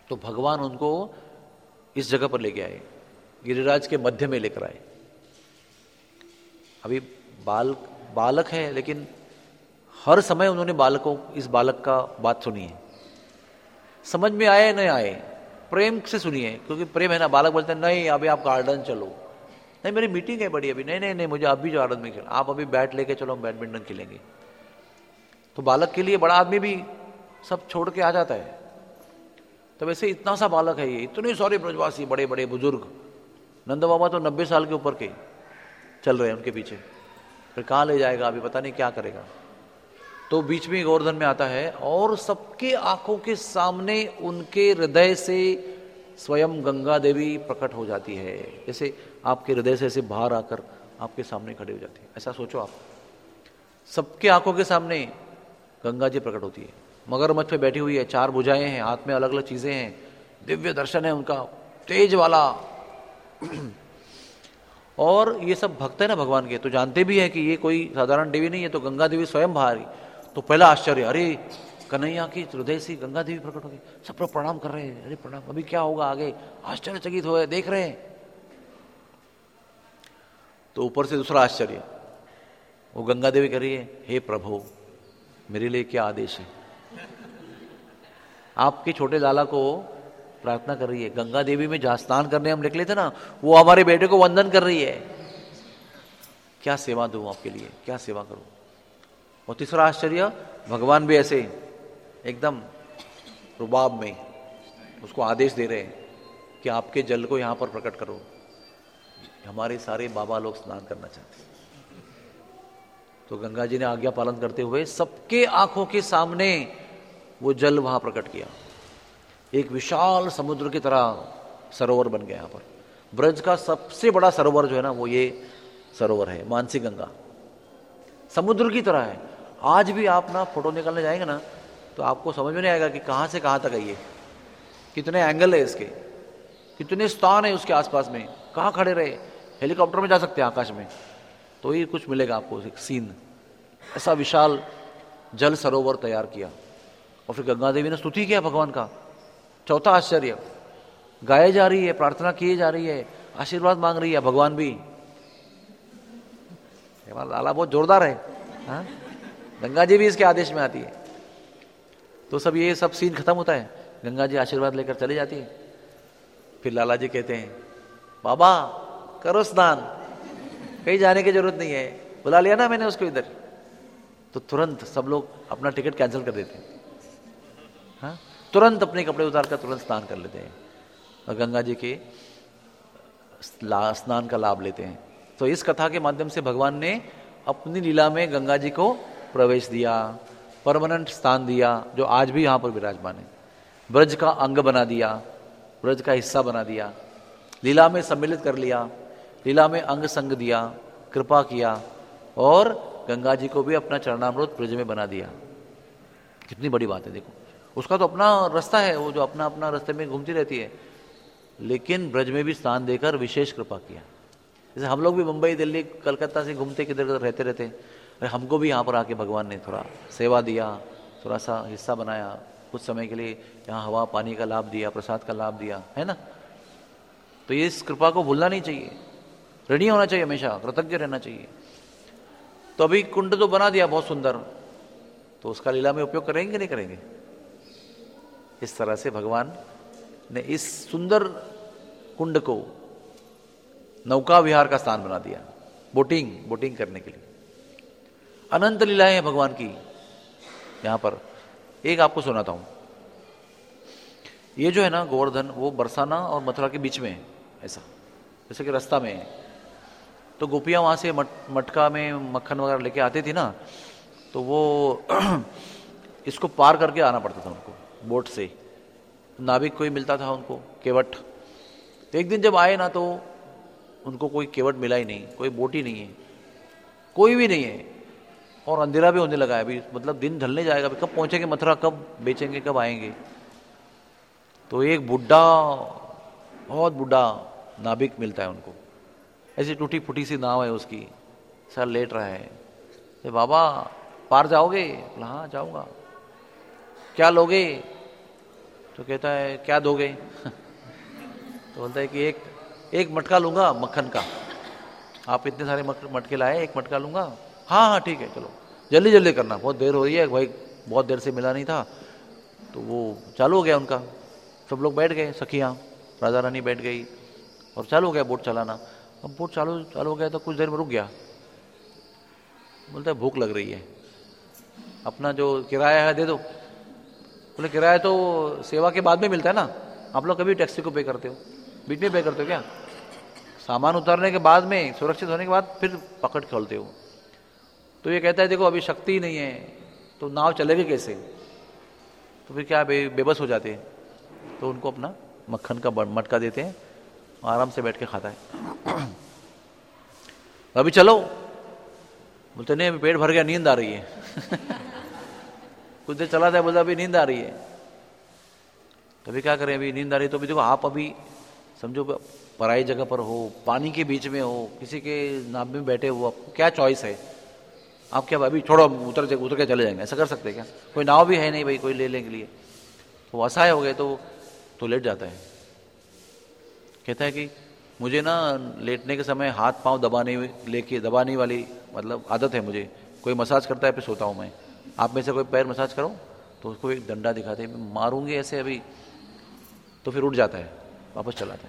तो भगवान उनको इस जगह पर लेके आए, गिरिराज के मध्य में लेकर आए। अभी बाल बालक है, लेकिन हर समय उन्होंने बालकों इस बालक का बात सुनी है, समझ में आए नहीं आए, प्रेम से सुनिए, क्योंकि प्रेम है ना। बालक बोलते हैं नहीं अभी आप गार्डन चलो, नहीं मेरी मीटिंग है बड़ी अभी, नहीं नहीं नहीं मुझे अभी गार्डन में खेल, आप अभी बैट लेके चलो हम बैडमिंटन खेलेंगे। तो बालक के लिए बड़ा आदमी भी सब छोड़ के आ जाता है। तो वैसे इतना सा बालक है ये, इतने सारे ब्रजवासी बड़े बड़े बुजुर्ग, नंद बाबा तो नब्बे साल के ऊपर के चल रहे हैं उनके पीछे, फिर कहाँ ले जाएगा अभी पता नहीं क्या करेगा। तो बीच में गोवर्धन में आता है और सबके आंखों के सामने उनके हृदय से स्वयं गंगा देवी प्रकट हो जाती है, जैसे आपके हृदय से ऐसे बाहर आकर आपके सामने खड़े हो जाती है। ऐसा सोचो आप, सबके आंखों के सामने गंगा जी प्रकट होती है, मगरमच्छ पे बैठी हुई है, चार भुजाएं हैं, हाथ में अलग अलग चीजें हैं, दिव्य दर्शन है उनका तेज वाला। और ये सब भक्त है ना भगवान के, तो जानते भी है कि ये कोई साधारण देवी नहीं है, तो गंगा देवी स्वयं बाहर ही। तो पहला आश्चर्य, अरे कन्हैया की हृदय से गंगा देवी प्रकट हो गई, सब लोग प्रणाम कर रहे हैं, अरे प्रणाम अभी क्या होगा आगे, आश्चर्यचकित हो देख रहे हैं। तो ऊपर से दूसरा आश्चर्य, वो गंगा देवी कह रही है हे प्रभु मेरे लिए क्या आदेश है। आपके छोटे लाला को प्रार्थना कर रही है, गंगा देवी में जहां स्नान करने हम निकले थे ना, वो हमारे बेटे को वंदन कर रही है, क्या सेवा दूं आपके लिए, क्या सेवा करूं। और तीसरा आश्चर्य, भगवान भी ऐसे एकदम रुबाब में उसको आदेश दे रहे हैं कि आपके जल को यहां पर प्रकट करो, हमारे सारे बाबा लोग स्नान करना चाहते हैं। तो गंगा जी ने आज्ञा पालन करते हुए सबके आंखों के सामने वो जल वहां प्रकट किया, एक विशाल समुद्र की तरह सरोवर बन गया। यहां पर ब्रज का सबसे बड़ा सरोवर जो है ना, वो ये सरोवर है, मानसी गंगा, समुद्र की तरह है। आज भी आप ना फोटो निकालने जाएंगे ना, तो आपको समझ में नहीं आएगा कि कहां से कहां तक है ये, कितने एंगल है इसके, कितने स्थान है उसके आसपास में, कहां खड़े रहे, हेलीकॉप्टर में जा सकते हैं आकाश में, तो ये कुछ मिलेगा आपको एक सीन। ऐसा विशाल जल सरोवर तैयार किया। और फिर गंगा देवी ने स्तुति किया भगवान का। चौथा आश्चर्य, गाए जा रही है, प्रार्थना की जा रही है, आशीर्वाद मांग रही है, भगवान भी, लाला बहुत जोरदार है, हाँ? गंगा जी भी इसके आदेश में आती है। तो सब ये सब सीन खत्म होता है, गंगा जी आशीर्वाद लेकर चली जाती है। फिर लाला जी कहते हैं बाबा करो स्नान, कहीं जाने की जरूरत नहीं है, बुला लिया ना मैंने उसको इधर। तो तुरंत सब लोग अपना टिकट कैंसिल कर देते हैं, हाँ? तुरंत अपने कपड़े उतार कर तुरंत स्नान कर लेते हैं और गंगा जी के स्नान का लाभ लेते हैं। तो इस कथा के माध्यम से भगवान ने अपनी लीला में गंगा जी को प्रवेश दिया, परमानेंट स्थान दिया, जो आज भी यहां पर विराजमान है, ब्रज का अंग बना दिया, ब्रज का हिस्सा बना दिया, लीला में सम्मिलित कर लिया, लीला में अंग संग दिया, कृपा किया, और गंगा जी को भी अपना चरणामृत ब्रज में बना दिया। कितनी बड़ी बात है। देखो उसका तो अपना रास्ता है, वो जो अपना अपना रास्ते में घूमती रहती है, लेकिन ब्रज में भी स्थान देकर विशेष कृपा किया। जैसे हम लोग भी मुंबई दिल्ली कलकत्ता से घूमते किधर किधर रहते रहते, अरे हमको भी यहाँ पर आके भगवान ने थोड़ा सेवा दिया, थोड़ा सा हिस्सा बनाया, कुछ समय के लिए यहाँ हवा पानी का लाभ दिया, प्रसाद का लाभ दिया, है ना। तो ये इस कृपा को भूलना नहीं चाहिए, ऋणी होना चाहिए, हमेशा कृतज्ञ रहना चाहिए। तो अभी कुंड तो बना दिया बहुत सुंदर, तो उसका लीला में उपयोग करेंगे नहीं करेंगे। इस तरह से भगवान ने इस सुंदर कुंड को नौका विहार का स्थान बना दिया, बोटिंग बोटिंग करने के लिए। अनंत लीलाएं हैं भगवान की यहां पर। एक आपको सुनाता हूं, ये जो है ना गोवर्धन, वो बरसाना और मथुरा के बीच में है, ऐसा जैसे कि रास्ता में है। तो गोपियां वहां से मट, मटका में मक्खन वगैरह लेके आती थी ना, तो वो इसको पार करके आना पड़ता था उनको बोट से। नाविक कोई मिलता था उनको, केवट। तो एक दिन जब आए ना, तो उनको कोई केवट मिला ही नहीं, कोई बोट ही नहीं है, कोई भी नहीं है, और अंधेरा भी होने लगा है, अभी मतलब दिन ढलने जाएगा, अभी कब पहुंचेंगे मथुरा, कब बेचेंगे, कब आएंगे। तो एक बुढ़ा, बहुत बुढ़ा नाविक मिलता है उनको, ऐसी टूटी फूटी सी नाव है उसकी, सर लेट रहा है। तो बाबा पार जाओगे? हाँ जाऊंगा। क्या लोगे? तो कहता है क्या दोगे? तो बोलता है कि एक एक मटका लूंगा मक्खन का। आप इतने सारे मटके लाए, एक मटका लूंगा। हाँ हाँ ठीक है, चलो जल्दी जल्दी करना, बहुत देर हो रही है भाई, बहुत देर से मिला नहीं था। तो वो चालू हो गया उनका, सब लोग बैठ गए, सखियाँ, राधा रानी बैठ गई और चालू हो गया बोट चलाना। अब बोट चालू चालू हो गया तो कुछ देर में रुक गया। बोलता है भूख लग रही है, अपना जो किराया है दे दो। बोले किराया तो सेवा के बाद में मिलता है ना, आप लोग कभी टैक्सी को पे करते हो, बीच में पे करते हो क्या? सामान उतारने के बाद में, सुरक्षित होने के बाद फिर पकड़ खोलते हो। तो ये कहता है देखो अभी शक्ति नहीं है तो नाव चलेगी कैसे? तो फिर क्या बे, बेबस हो जाते हैं। तो उनको अपना मक्खन का मटका देते हैं, आराम से बैठ के खाता है। अभी चलो, बोलते नहीं अभी पेट भर गया, नींद आ रही है। कुछ देर चला था, बोलता अभी नींद आ रही है। तो अभी क्या करें, अभी नींद आ रही है। तो अभी देखो आप अभी समझो पराई जगह पर हो, पानी के बीच में हो, किसी के नाव में बैठे हो, आपको क्या चॉइस है? आप क्या अभी छोड़ो उतर उतर के चले जाएंगे, ऐसा कर सकते हैं क्या? कोई नाव भी है नहीं भाई कोई लेने के लिए। तो असहाय हो गए तो तो लेट जाता है। कहता है कि मुझे ना लेटने के समय हाथ पांव दबाने लेके दबाने वाली मतलब आदत है मुझे, कोई मसाज करता है फिर सोता हूँ मैं। आप में से कोई पैर मसाज करो, तो उसको एक डंडा दिखाते हैं, मारूंगी ऐसे अभी, तो फिर उठ जाता है, वापस चलाता है।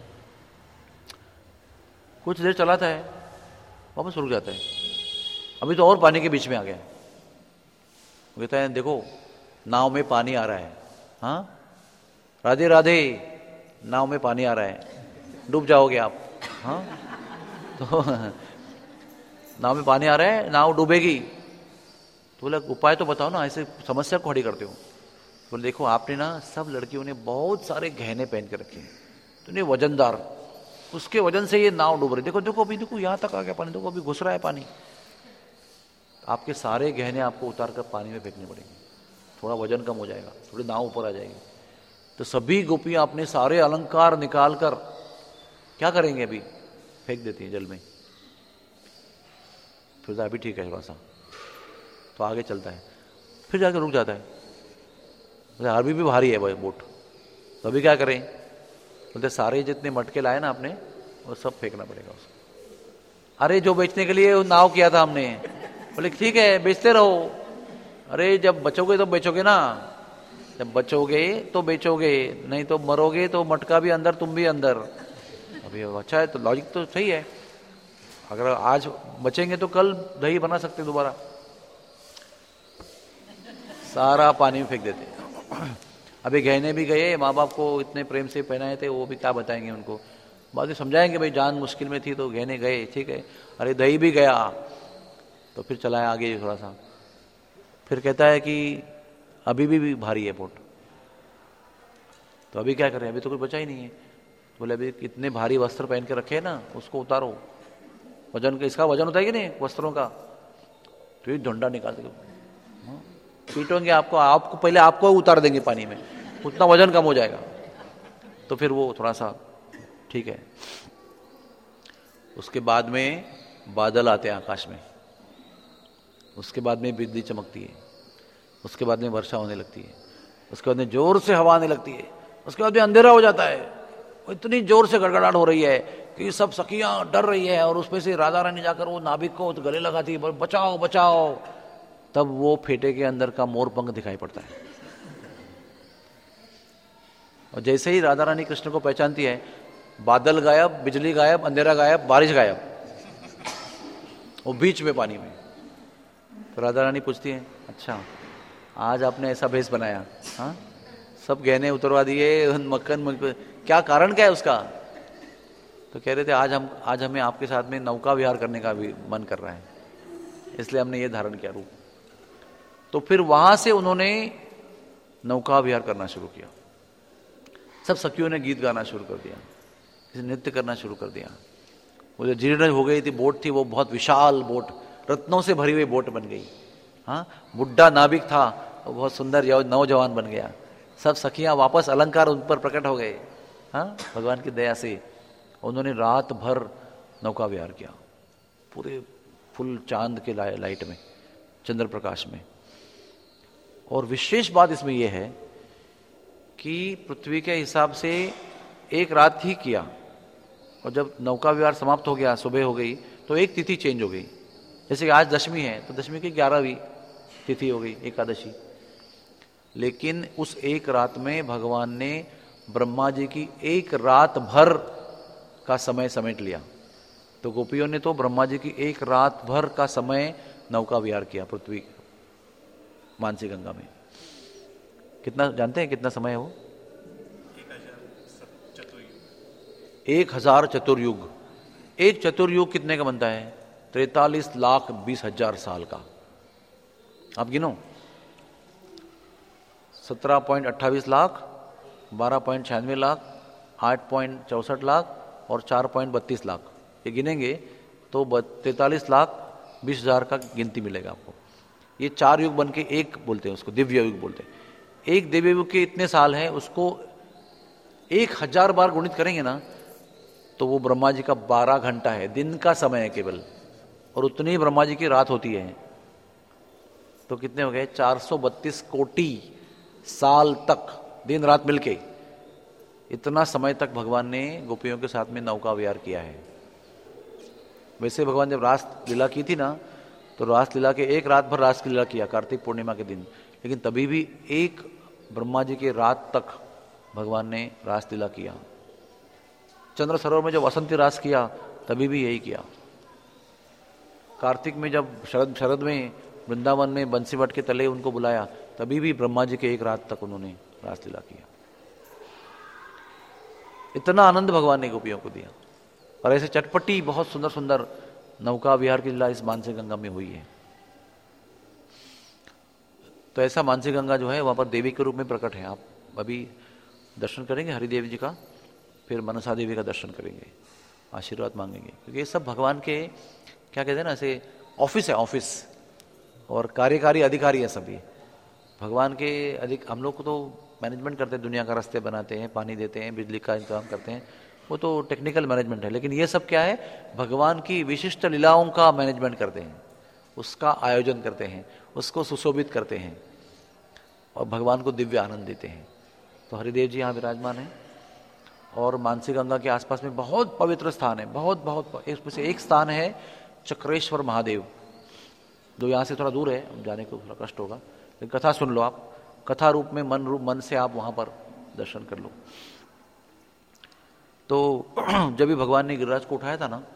कुछ देर चलाता है, वापस रुक जाता है। अभी तो और पानी के बीच में आ गया। कहता है देखो नाव में पानी आ रहा है, हाँ राधे राधे, नाव में पानी आ रहा है, डूब जाओगे आप। हाँ तो नाव में पानी आ रहा है, नाव डूबेगी। तो बोला उपाय तो बताओ ना, ऐसे समस्या को खड़ी करते हो। बोले देखो आपने ना सब लड़कियों ने बहुत सारे गहने पहन के रखे हैं, तो नहीं वजनदार, उसके वजन से ये नाव डूब रही। देखो देखो अभी देखो यहाँ तक आ गया पानी, देखो अभी घुस रहा है पानी। आपके सारे गहने आपको उतार कर पानी में फेंकने पड़ेंगे, थोड़ा वजन कम हो जाएगा, थोड़ी नाव ऊपर आ जाएगी। तो सभी गोपियां अपने सारे अलंकार निकाल कर क्या करेंगे, अभी फेंक देती हैं जल में। फिर अभी ठीक है थोड़ा सा, तो आगे चलता है, फिर जाकर रुक जाता है। अभी भी भारी है भाई बोट, तो अभी क्या करें? बोलते सारे जितने मटके लाए ना आपने वो सब फेंकना पड़ेगा उसको। अरे जो बेचने के लिए नाव किया था हमने। बोले ठीक है बेचते रहो। अरे जब बचोगे तो बेचोगे ना, जब बचोगे तो बेचोगे, नहीं तो मरोगे तो मटका भी अंदर तुम भी अंदर। अभी अच्छा है, तो लॉजिक तो सही है, अगर आज बचेंगे तो कल दही बना सकते दोबारा। सारा पानी में फेंक देते। अभी गहने भी गए, माँ बाप को इतने प्रेम से पहनाए थे, वो भी क्या बताएंगे उनको, बाद में समझाएंगे भाई जान मुश्किल में थी तो गहने गए, ठीक है। अरे दही भी गया, तो फिर चलाया आगे थोड़ा सा। फिर कहता है कि अभी भी, भी भारी है बोट, तो अभी क्या करें, अभी तो कुछ बचा ही नहीं है। बोले अभी इतने भारी वस्त्र पहन के रखे हैं ना, उसको उतारो, वजन का इसका वजन होता है कि नहीं वस्त्रों का। तो ये डंडा निकाल दो, पीटोगे आपको, आपको पहले आपको उतार देंगे पानी में, उतना वजन कम हो जाएगा। तो फिर वो थोड़ा सा ठीक है। उसके बाद में बादल आते हैं आकाश में, उसके बाद में बिजली चमकती है, उसके बाद में वर्षा होने लगती है, उसके बाद में जोर से हवा आने लगती है, उसके बाद में अंधेरा हो जाता है। इतनी जोर से गड़गड़ाहट हो रही है कि सब सखियां डर रही है, और उसमें से राधा रानी जाकर वो नाविक को गले लगाती है, बचाओ बचाओ। तब वो फेटे के अंदर का मोर पंख दिखाई पड़ता है, और जैसे ही राधा रानी कृष्ण को पहचानती है, बादल गायब, बिजली गायब, अंधेरा गायब, बारिश गायब, वो बीच में पानी में। तो राधा रानी पूछती है अच्छा आज आपने ऐसा भेष बनाया, हाँ सब गहने उतरवा दिए, मक्खन मक्खन, क्या कारण क्या है उसका? तो कह रहे थे आज हम आज हमें आपके साथ में नौका विहार करने का भी मन कर रहा है, इसलिए हमने ये धारण किया रूप। तो फिर वहां से उन्होंने नौका विहार करना शुरू किया। सब सखियों ने गीत गाना शुरू कर दिया, नृत्य करना शुरू कर दिया। वो जो जीर्ण हो गई थी बोट थी, वो बहुत विशाल बोट, रत्नों से भरी हुई बोट बन गई। हाँ बुढ़ा नाविक था, वो बहुत सुंदर नौजवान बन गया। सब सखियां वापस अलंकार उन पर प्रकट हो गए। हाँ भगवान की दया से उन्होंने रात भर नौका विहार किया, पूरे फुल चांद के लाइट में, चंद्र प्रकाश में। और विशेष बात इसमें यह है कि पृथ्वी के हिसाब से एक रात ही किया, और जब नौका विहार समाप्त हो गया, सुबह हो गई, तो एक तिथि चेंज हो गई। जैसे कि आज दशमी है तो दशमी की ग्यारहवीं तिथि हो गई, एकादशी। लेकिन उस एक रात में भगवान ने ब्रह्मा जी की एक रात भर का समय समेट लिया। तो गोपियों ने तो ब्रह्मा जी की एक रात भर का समय नौका विहार किया पृथ्वी मानसी गंगा में। कितना जानते हैं कितना समय है वो? एक हजार चतुर्युग। एक चतुर्युग कितने का बनता है? तैतालीस लाख बीस हजार साल का। आप गिनो, सत्रह पॉइंट अट्ठाईस लाख, बारह पॉइंट छियानवे लाख, आठ पॉइंट चौसठ लाख और चार पॉइंट बत्तीस लाख। ये गिनेंगे तो तैतालीस लाख बीस हजार का गिनती मिलेगा आपको। ये चार युग बन के एक बोलते हैं उसको, दिव्य युग बोलते हैं। एक दिव्य युग के इतने साल हैं, उसको एक हजार बार गुणित करेंगे ना तो वो ब्रह्मा जी का बारह घंटा है, दिन का समय है केवल, और उतनी ही ब्रह्मा जी की रात होती है। तो कितने हो गए? चार सौ बत्तीस कोटि साल तक, दिन रात मिलके इतना समय तक भगवान ने गोपियों के साथ में नौका विहार किया है। वैसे भगवान जब रास लीला की थी ना, तो रास लीला के एक रात भर रास लीला किया कार्तिक पूर्णिमा के दिन, लेकिन तभी भी एक ब्रह्मा जी के रात तक भगवान ने रास लीला किया। चंद्र सरोवर में जब वसंती रास किया तभी भी यही किया। कार्तिक में जब शरद शरद में वृंदावन में बंसीवट के तले उनको बुलाया, तभी भी ब्रह्मा जी के एक रात तक उन्होंने रास लीला किया। इतना आनंद भगवान ने गोपियों को दिया। और ऐसे चटपटी बहुत सुंदर सुंदर नौका विहार की लीला इस मानसी गंगा में हुई है। तो ऐसा मानसी गंगा जो है वहां पर देवी के रूप में प्रकट है। आप अभी दर्शन करेंगे हरिदेव जी का, फिर मनसा देवी का दर्शन करेंगे, आशीर्वाद मांगेंगे, क्योंकि ये सब भगवान के क्या कहते हैं ना, ऐसे ऑफिस है, ऑफिस, और कार्यकारी अधिकारी है सभी भगवान के। अधिक हम लोग को तो मैनेजमेंट करते हैं, दुनिया का रास्ते बनाते हैं, पानी देते हैं, बिजली का इंतजाम करते हैं, वो तो टेक्निकल मैनेजमेंट है। लेकिन ये सब क्या है? भगवान की विशिष्ट लीलाओं का मैनेजमेंट करते हैं, उसका आयोजन करते हैं, उसको सुशोभित करते हैं और भगवान को दिव्य आनंद देते हैं। तो हरिदेव जी यहाँ विराजमान हैं। और मानसी गंगा के आसपास में बहुत पवित्र स्थान है, बहुत बहुत इसमें से एक स्थान है चक्रेश्वर महादेव, जो यहाँ से थोड़ा दूर है, जाने को थोड़ा कष्ट होगा, लेकिन कथा सुन लो आप, कथा रूप में मन रूप मन से आप वहाँ पर दर्शन कर लो। तो जब भी भगवान ने गिरिराज को उठाया था ना,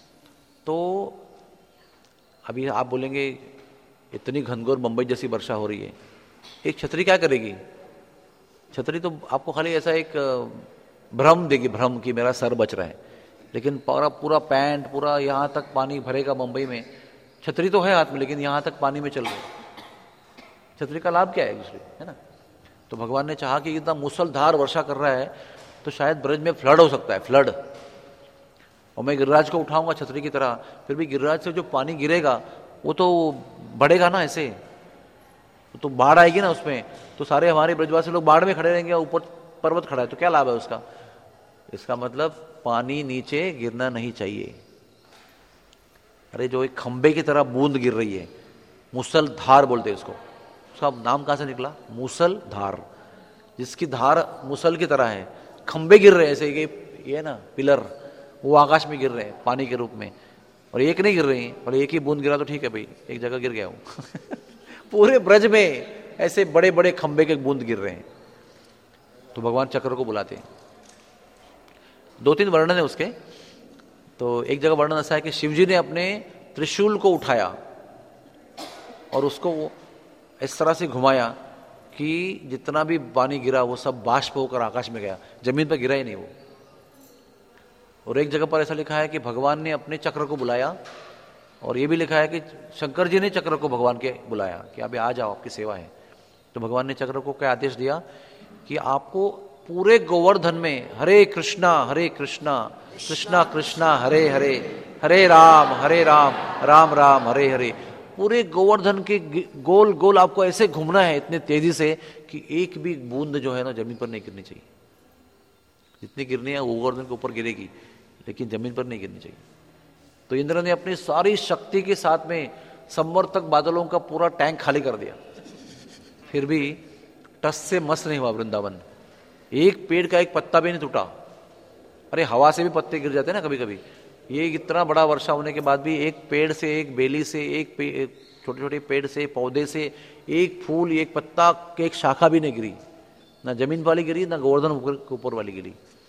तो अभी आप बोलेंगे इतनी घनघोर मुंबई जैसी वर्षा हो रही है, एक छतरी क्या करेगी? छतरी तो आपको खाली ऐसा एक भ्रम देगी, भ्रम कि मेरा सर बच रहा है, लेकिन पूरा पूरा पैंट पूरा यहाँ तक पानी भरेगा मुंबई में। छतरी तो है हाथ में, लेकिन यहाँ तक पानी में चल रही। छतरी का लाभ क्या है दूसरी, है ना? तो भगवान ने चाहा कि इतना मूसलधार वर्षा कर रहा है तो शायद ब्रज में फ्लड हो सकता है, फ्लड, और मैं गिरिराज को उठाऊंगा छतरी की तरह, फिर भी गिरिराज से जो पानी गिरेगा वो तो बढ़ेगा ना, ऐसे तो बाढ़ आएगी ना उसमें, तो सारे हमारे ब्रजवासी लोग बाढ़ में खड़े रहेंगे, ऊपर पर्वत खड़ा है, तो क्या लाभ है उसका? इसका मतलब पानी नीचे गिरना नहीं चाहिए। अरे जो एक खंबे की तरह बूंद गिर रही है, मूसलधार बोलते हैं इसको, उसका नाम कहां से निकला? मूसलधार, जिसकी धार मूसल की तरह है, खंबे गिर रहे हैं ऐसे, ये ये ना पिलर, वो आकाश में गिर रहे हैं पानी के रूप में, और एक नहीं गिर रही है, और एक ही बूंद गिरा तो ठीक है भाई, एक जगह गिर गया हूं पूरे ब्रज में ऐसे बड़े बड़े खंबे के बूंद गिर रहे हैं। तो भगवान चक्र को बुलाते हैं। दो तीन वर्णन है उसके। तो एक जगह वर्णन ऐसा है कि शिवजी ने अपने त्रिशूल को उठाया और उसको इस तरह से घुमाया कि जितना भी पानी गिरा वो सब बाष्प होकर आकाश में गया, जमीन पर गिरा ही नहीं वो। और एक जगह पर ऐसा लिखा है कि भगवान ने अपने चक्र को बुलाया, और ये भी लिखा है कि शंकर जी ने चक्र को भगवान के बुलाया कि अभी आ जाओ, आपकी सेवा है। तो भगवान ने चक्र को क्या आदेश दिया कि आपको पूरे गोवर्धन में हरे कृष्णा हरे कृष्णा कृष्णा कृष्णा हरे हरे, हरे राम हरे राम राम राम हरे हरे, पूरे गोवर्धन के गोल गोल आपको ऐसे घूमना है इतने तेजी से कि एक भी बूंद जो है ना जमीन पर नहीं गिरनी चाहिए। जितनी गिरनी है गोवर्धन के ऊपर गिरेगी, लेकिन जमीन पर नहीं गिरनी चाहिए। तो इंद्र ने अपनी सारी शक्ति के साथ में संवर्तक बादलों का पूरा टैंक खाली कर दिया, फिर भी टस से मस नहीं हुआ वृंदावन। एक पेड़ का एक पत्ता भी नहीं टूटा। अरे हवा से भी पत्ते गिर जाते हैं ना कभी कभी, ये इतना बड़ा वर्षा होने के बाद भी एक पेड़ से, एक बेली से, एक छोटे छोटे पेड़ से, पौधे से एक फूल, एक पत्ता, एक शाखा भी नहीं गिरी, ना जमीन वाली गिरी, ना गोवर्धन के ऊपर वाली गिरी।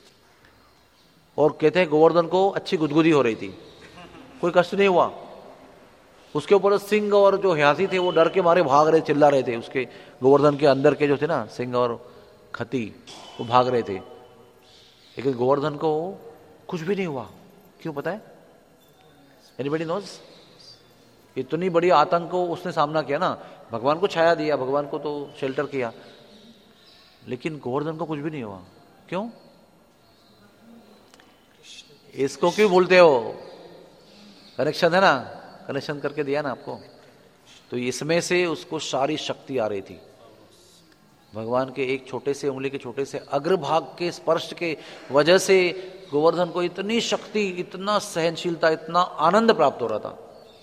और कहते हैं गोवर्धन को अच्छी गुदगुदी हो रही थी, कोई कष्ट नहीं हुआ। उसके ऊपर सिंह और जो हाथी थे वो डर के मारे भाग रहे, चिल्ला रहे थे। उसके गोवर्धन के अंदर के जो थे ना सिंह और खती, वो भाग रहे थे, लेकिन गोवर्धन को कुछ भी नहीं हुआ। क्यों पता है? Anybody knows? इतनी बड़ी आतंक को उसने सामना किया ना, भगवान को छाया दिया, भगवान को तो शेल्टर किया, लेकिन गोवर्धन को कुछ भी नहीं हुआ। क्यों? इसको क्यों बोलते हो? कनेक्शन है ना, कनेक्शन करके दिया ना आपको। तो इसमें से उसको सारी शक्ति आ रही थी। भगवान के एक छोटे से उंगली के छोटे से अग्रभाग के स्पर्श के वजह से गोवर्धन को इतनी शक्ति, इतना सहनशीलता, इतना आनंद प्राप्त हो रहा था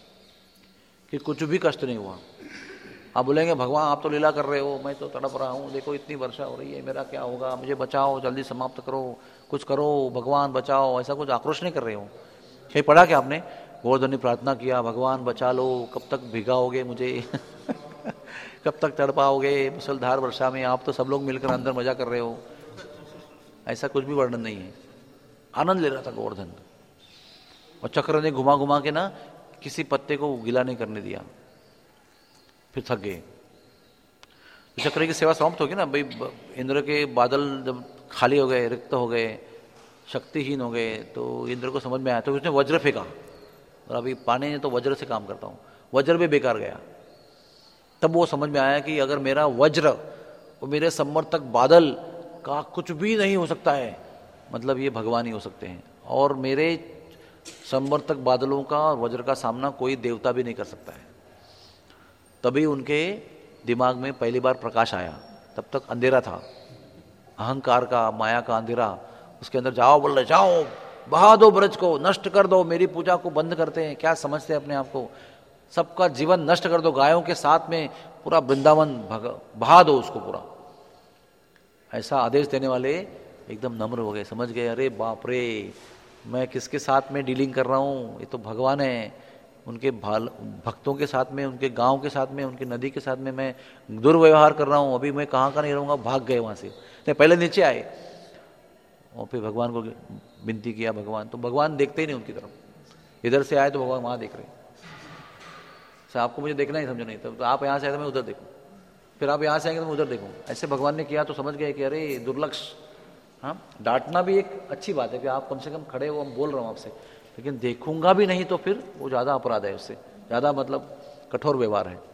कि कुछ भी कष्ट नहीं हुआ। आप बोलेंगे भगवान आप तो लीला कर रहे हो, मैं तो तड़प रहा हूं, देखो इतनी वर्षा हो रही है, मेरा क्या होगा, मुझे बचाओ, जल्दी समाप्त करो, कुछ करो, भगवान बचाओ, ऐसा कुछ आक्रोश नहीं कर रहे हो। कहीं पढ़ा क्या आपने? गोवर्धन ने प्रार्थना किया, भगवान बचा लो, कब तक भिगाओगे मुझे कब तक तड़पाओगे मुसलधार वर्षा में, आप तो सब लोग मिलकर अंदर मजा कर रहे हो। ऐसा कुछ भी वर्णन नहीं है, आनंद ले रहा था गोवर्धन। और चक्र ने घुमा घुमा के ना किसी पत्ते को गीला नहीं करने दिया, फिर थक गए। तो चक्र की सेवा समाप्त होगी ना भाई, इंद्र के बादल जब खाली हो गए, रिक्त हो गए, शक्तिहीन हो गए, तो इंद्र को समझ में आया, तो उसने वज्र फेंका। और अभी पानी ने तो वज्र से काम करता हूं, वज्र भी बेकार गया। तब वो समझ में आया कि अगर मेरा वज्र और मेरे समर्थक बादल का कुछ भी नहीं हो सकता है, मतलब ये भगवान ही हो सकते हैं, और मेरे समर्थक बादलों का और वज्र का सामना कोई देवता भी नहीं कर सकता है। तभी उनके दिमाग में पहली बार प्रकाश आया, तब तक अंधेरा था, अहंकार का, माया का अंधेरा। उसके अंदर जाओ बोल रहे, जाओ बहा दो ब्रज को, नष्ट कर दो, मेरी पूजा को बंद करते हैं, क्या समझते हैं अपने आप को, सबका जीवन नष्ट कर दो, गायों के साथ में पूरा वृंदावन बहा दो उसको पूरा। ऐसा आदेश देने वाले एकदम नम्र हो गए, समझ गए, अरे बाप रे, मैं किसके साथ में डीलिंग कर रहा हूँ, ये तो भगवान है। उनके भाल भक्तों के साथ में, उनके गांव के साथ में, उनकी नदी के साथ में मैं दुर्व्यवहार कर रहा हूँ, अभी मैं कहाँ का नहीं रहूँगा। भाग गए वहाँ से, नहीं पहले नीचे आए और फिर भगवान को विनती किया। भगवान तो भगवान देखते ही नहीं उनकी तरफ, इधर से आए तो भगवान वहाँ देख रहे, आपको मुझे देखना ही समझो नहीं, तो आप यहाँ से आए तो मैं उधर देखूँ, फिर आप यहाँ से आएंगे तो मैं उधर देखूँ। ऐसे भगवान ने किया तो समझ गए कि अरे दुर्लक्ष्य। हाँ, डांटना भी एक अच्छी बात है कि आप कम से कम खड़े हो, हम बोल रहा हूँ आपसे, लेकिन देखूंगा भी नहीं तो फिर वो ज़्यादा अपराध है, उससे ज़्यादा मतलब कठोर व्यवहार है।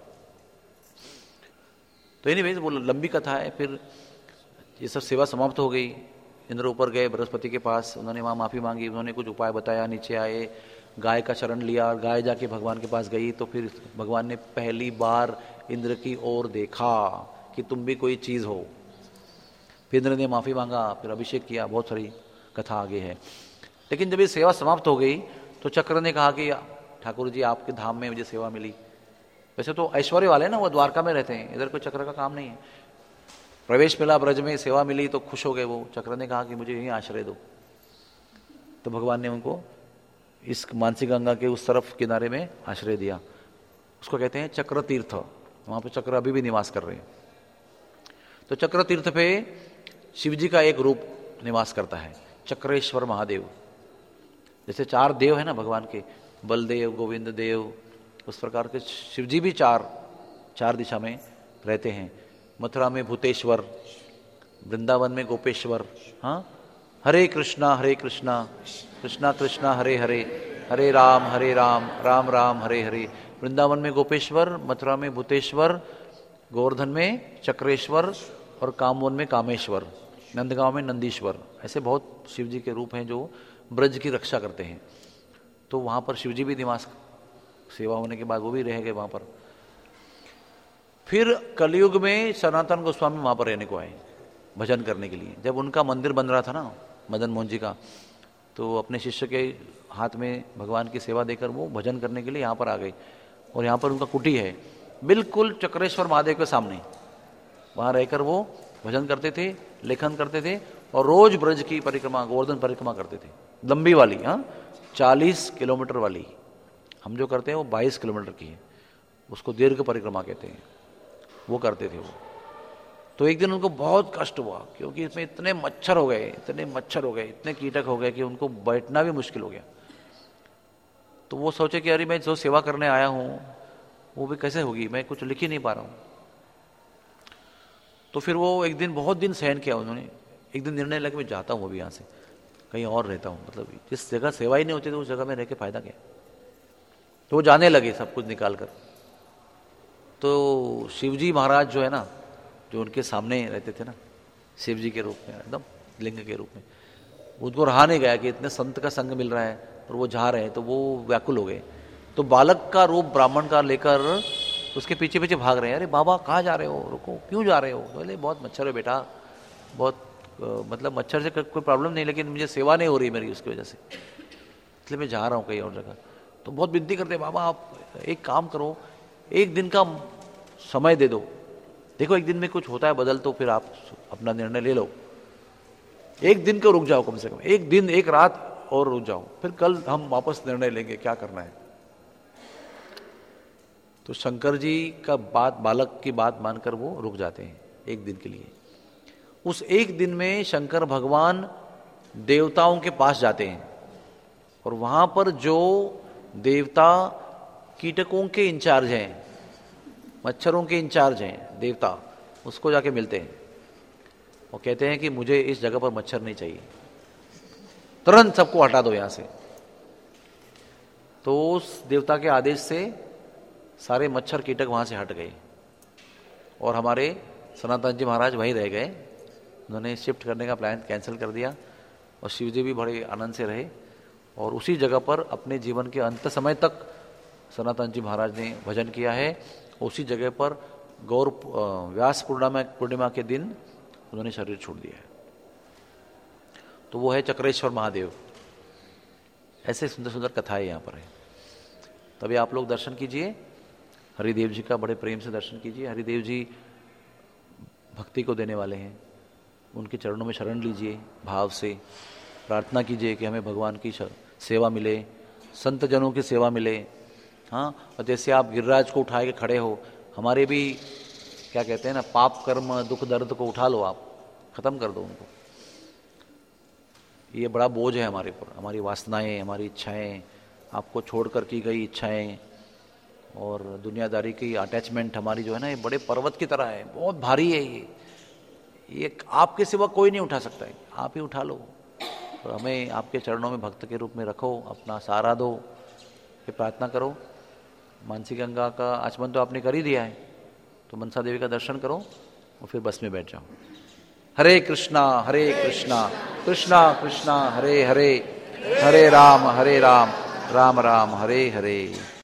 तो एनीवेज वो लंबी कथा है। फिर ये सब सेवा समाप्त हो गई, इंद्र ऊपर गए बृहस्पति के पास, उन्होंने वहाँ माफ़ी मांगी, उन्होंने कुछ उपाय बताया, नीचे आए, गाय का शरण लिया, और गाय जाके भगवान के पास गई। तो फिर भगवान ने पहली बार इंद्र की ओर देखा कि तुम भी कोई चीज़ हो। फिर इंद्र ने माफ़ी मांगा, फिर अभिषेक किया, बहुत सारी कथा आगे है। लेकिन जब ये सेवा समाप्त हो गई तो चक्र ने कहा कि ठाकुर जी आपके धाम में मुझे सेवा मिली। वैसे तो ऐश्वर्य वाले ना, वो द्वारका में रहते हैं, इधर कोई चक्र का काम नहीं है। प्रवेश मिला ब्रज में, सेवा मिली तो खुश हो गए वो। चक्र ने कहा कि मुझे यहीं आश्रय दो। तो भगवान ने उनको इस मानसी गंगा के उस तरफ किनारे में आश्रय दिया। उसको कहते हैं चक्र तीर्थ, वहाँ पे चक्र अभी भी निवास कर रहे हैं। तो चक्र तीर्थ पे शिव जी का एक रूप निवास करता है, चक्रेश्वर महादेव। जैसे चार देव है ना भगवान के, बलदेव, गोविंद देव, उस प्रकार के शिव जी भी चार चार दिशा में रहते हैं। मथुरा में भूतेश्वर, वृंदावन में गोपेश्वर। हाँ, हरे कृष्णा हरे कृष्णा कृष्णा कृष्णा हरे हरे, हरे राम हरे राम राम राम हरे हरे। वृंदावन में गोपेश्वर, मथुरा में भूतेश्वर, गोवर्धन में चक्रेश्वर और कामवन में कामेश्वर, नंदगांव में नंदीश्वर। ऐसे बहुत शिव जी के रूप हैं जो ब्रज की रक्षा करते हैं। तो वहाँ पर शिव जी भी निवास, सेवा होने के बाद वो भी रह गए वहाँ पर। फिर कलयुग में सनातन गोस्वामी वहाँ पर रहने को आए भजन करने के लिए। जब उनका मंदिर बन रहा था ना मदन मोहन जी का, तो अपने शिष्य के हाथ में भगवान की सेवा देकर वो भजन करने के लिए यहाँ पर आ गए। और यहाँ पर उनका कुटी है बिल्कुल चक्रेश्वर महादेव के सामने, वहाँ रहकर वो भजन करते थे, लेखन करते थे और रोज ब्रज की परिक्रमा, गोवर्धन परिक्रमा करते थे, लंबी वाली, हाँ चालीस किलोमीटर वाली। हम जो करते हैं वो बाईस किलोमीटर की है, उसको दीर्घ परिक्रमा कहते हैं, वो करते थे वो। तो एक दिन उनको बहुत कष्ट हुआ क्योंकि इसमें इतने मच्छर हो गए, इतने मच्छर हो गए, इतने कीटक हो गए कि उनको बैठना भी मुश्किल हो गया। तो वो सोचे कि अरे मैं जो सेवा करने आया हूँ वो भी कैसे होगी, मैं कुछ लिख ही नहीं पा रहा हूँ। तो फिर वो एक दिन, बहुत दिन सहन किया उन्होंने, एक दिन निर्णय लगा मैं जाता हूँ अभी यहाँ से, कहीं और रहता हूँ, मतलब जिस जगह सेवा ही नहीं होती तो उस जगह में रह के फायदा क्या। तो वो जाने लगे सब कुछ निकाल कर। तो शिवजी महाराज जो है ना, जो उनके सामने रहते थे ना, शिव जी के रूप में, एकदम लिंग के रूप में, उनको रहा नहीं गया कि इतने संत का संग मिल रहा है और वो जा रहे हैं, तो वो व्याकुल हो गए। तो बालक का रूप ब्राह्मण का लेकर उसके पीछे पीछे भाग रहे हैं। अरे बाबा कहाँ जा रहे हो, रुको, क्यों जा रहे हो? बोले बहुत मच्छर है बेटा, बहुत आ, मतलब मच्छर से कोई प्रॉब्लम नहीं, लेकिन मुझे सेवा नहीं हो रही मेरी उसकी वजह से, इसलिए मैं जा रहा हूँ कहीं और जगह। तो बहुत विनती करते हैं, बाबा आप एक काम करो, एक दिन का समय दे दो, देखो एक दिन में कुछ होता है बदल तो फिर आप अपना निर्णय ले लो, एक दिन को रुक जाओ, कम से कम एक दिन, एक रात और रुक जाओ, फिर कल हम वापस निर्णय लेंगे क्या करना है। तो शंकर जी का बात, बालक की बात मानकर वो रुक जाते हैं एक दिन के लिए। उस एक दिन में शंकर भगवान देवताओं के पास जाते हैं और वहां पर जो देवता कीटकों के इंचार्ज हैं, मच्छरों के इंचार्ज हैं देवता, उसको जाके मिलते हैं और कहते हैं कि मुझे इस जगह पर मच्छर नहीं चाहिए, तुरंत सबको हटा दो यहां से। तो उस देवता के आदेश से सारे मच्छर कीटक वहां से हट गए और हमारे सनातन जी महाराज वहीं रह गए। उन्होंने शिफ्ट करने का प्लान कैंसिल कर दिया और शिव जी भी बड़े आनंद से रहे और उसी जगह पर अपने जीवन के अंत समय तक सनातन जी महाराज ने भजन किया है। उसी जगह पर गौर व्यास पूर्णिमा पूर्णिमा के दिन उन्होंने शरीर छोड़ दिया है। तो वो है चक्रेश्वर महादेव। ऐसे सुंदर सुंदर कथाएं यहाँ पर है। तभी आप लोग दर्शन कीजिए, हरिदेव जी का बड़े प्रेम से दर्शन कीजिए। हरिदेव जी भक्ति को देने वाले हैं, उनके चरणों में शरण लीजिए, भाव से प्रार्थना कीजिए कि हमें भगवान की सेवा मिले, संत जनों की सेवा मिले। हाँ, और जैसे आप गिरिराज को उठा के खड़े हो, हमारे भी क्या कहते हैं ना, पाप कर्म दुख दर्द को उठा लो, आप खत्म कर दो उनको। ये बड़ा बोझ है हमारे ऊपर, हमारी वासनाएं, हमारी इच्छाएं, आपको छोड़कर की गई इच्छाएं और दुनियादारी की अटैचमेंट हमारी जो है ना, ये बड़े पर्वत की तरह है, बहुत भारी है। ये ये आपके सिवा कोई नहीं उठा सकता है, आप ही उठा लो। तो हमें आपके चरणों में भक्त के रूप में रखो, अपना सहारा दो, ये प्रार्थना करो। मानसी गंगा का आचमन तो आपने कर ही दिया है, तो मनसा देवी का दर्शन करो और फिर बस में बैठ जाओ। हरे कृष्णा हरे कृष्णा कृष्णा कृष्णा हरे हरे, हरे राम हरे राम राम राम हरे हरे।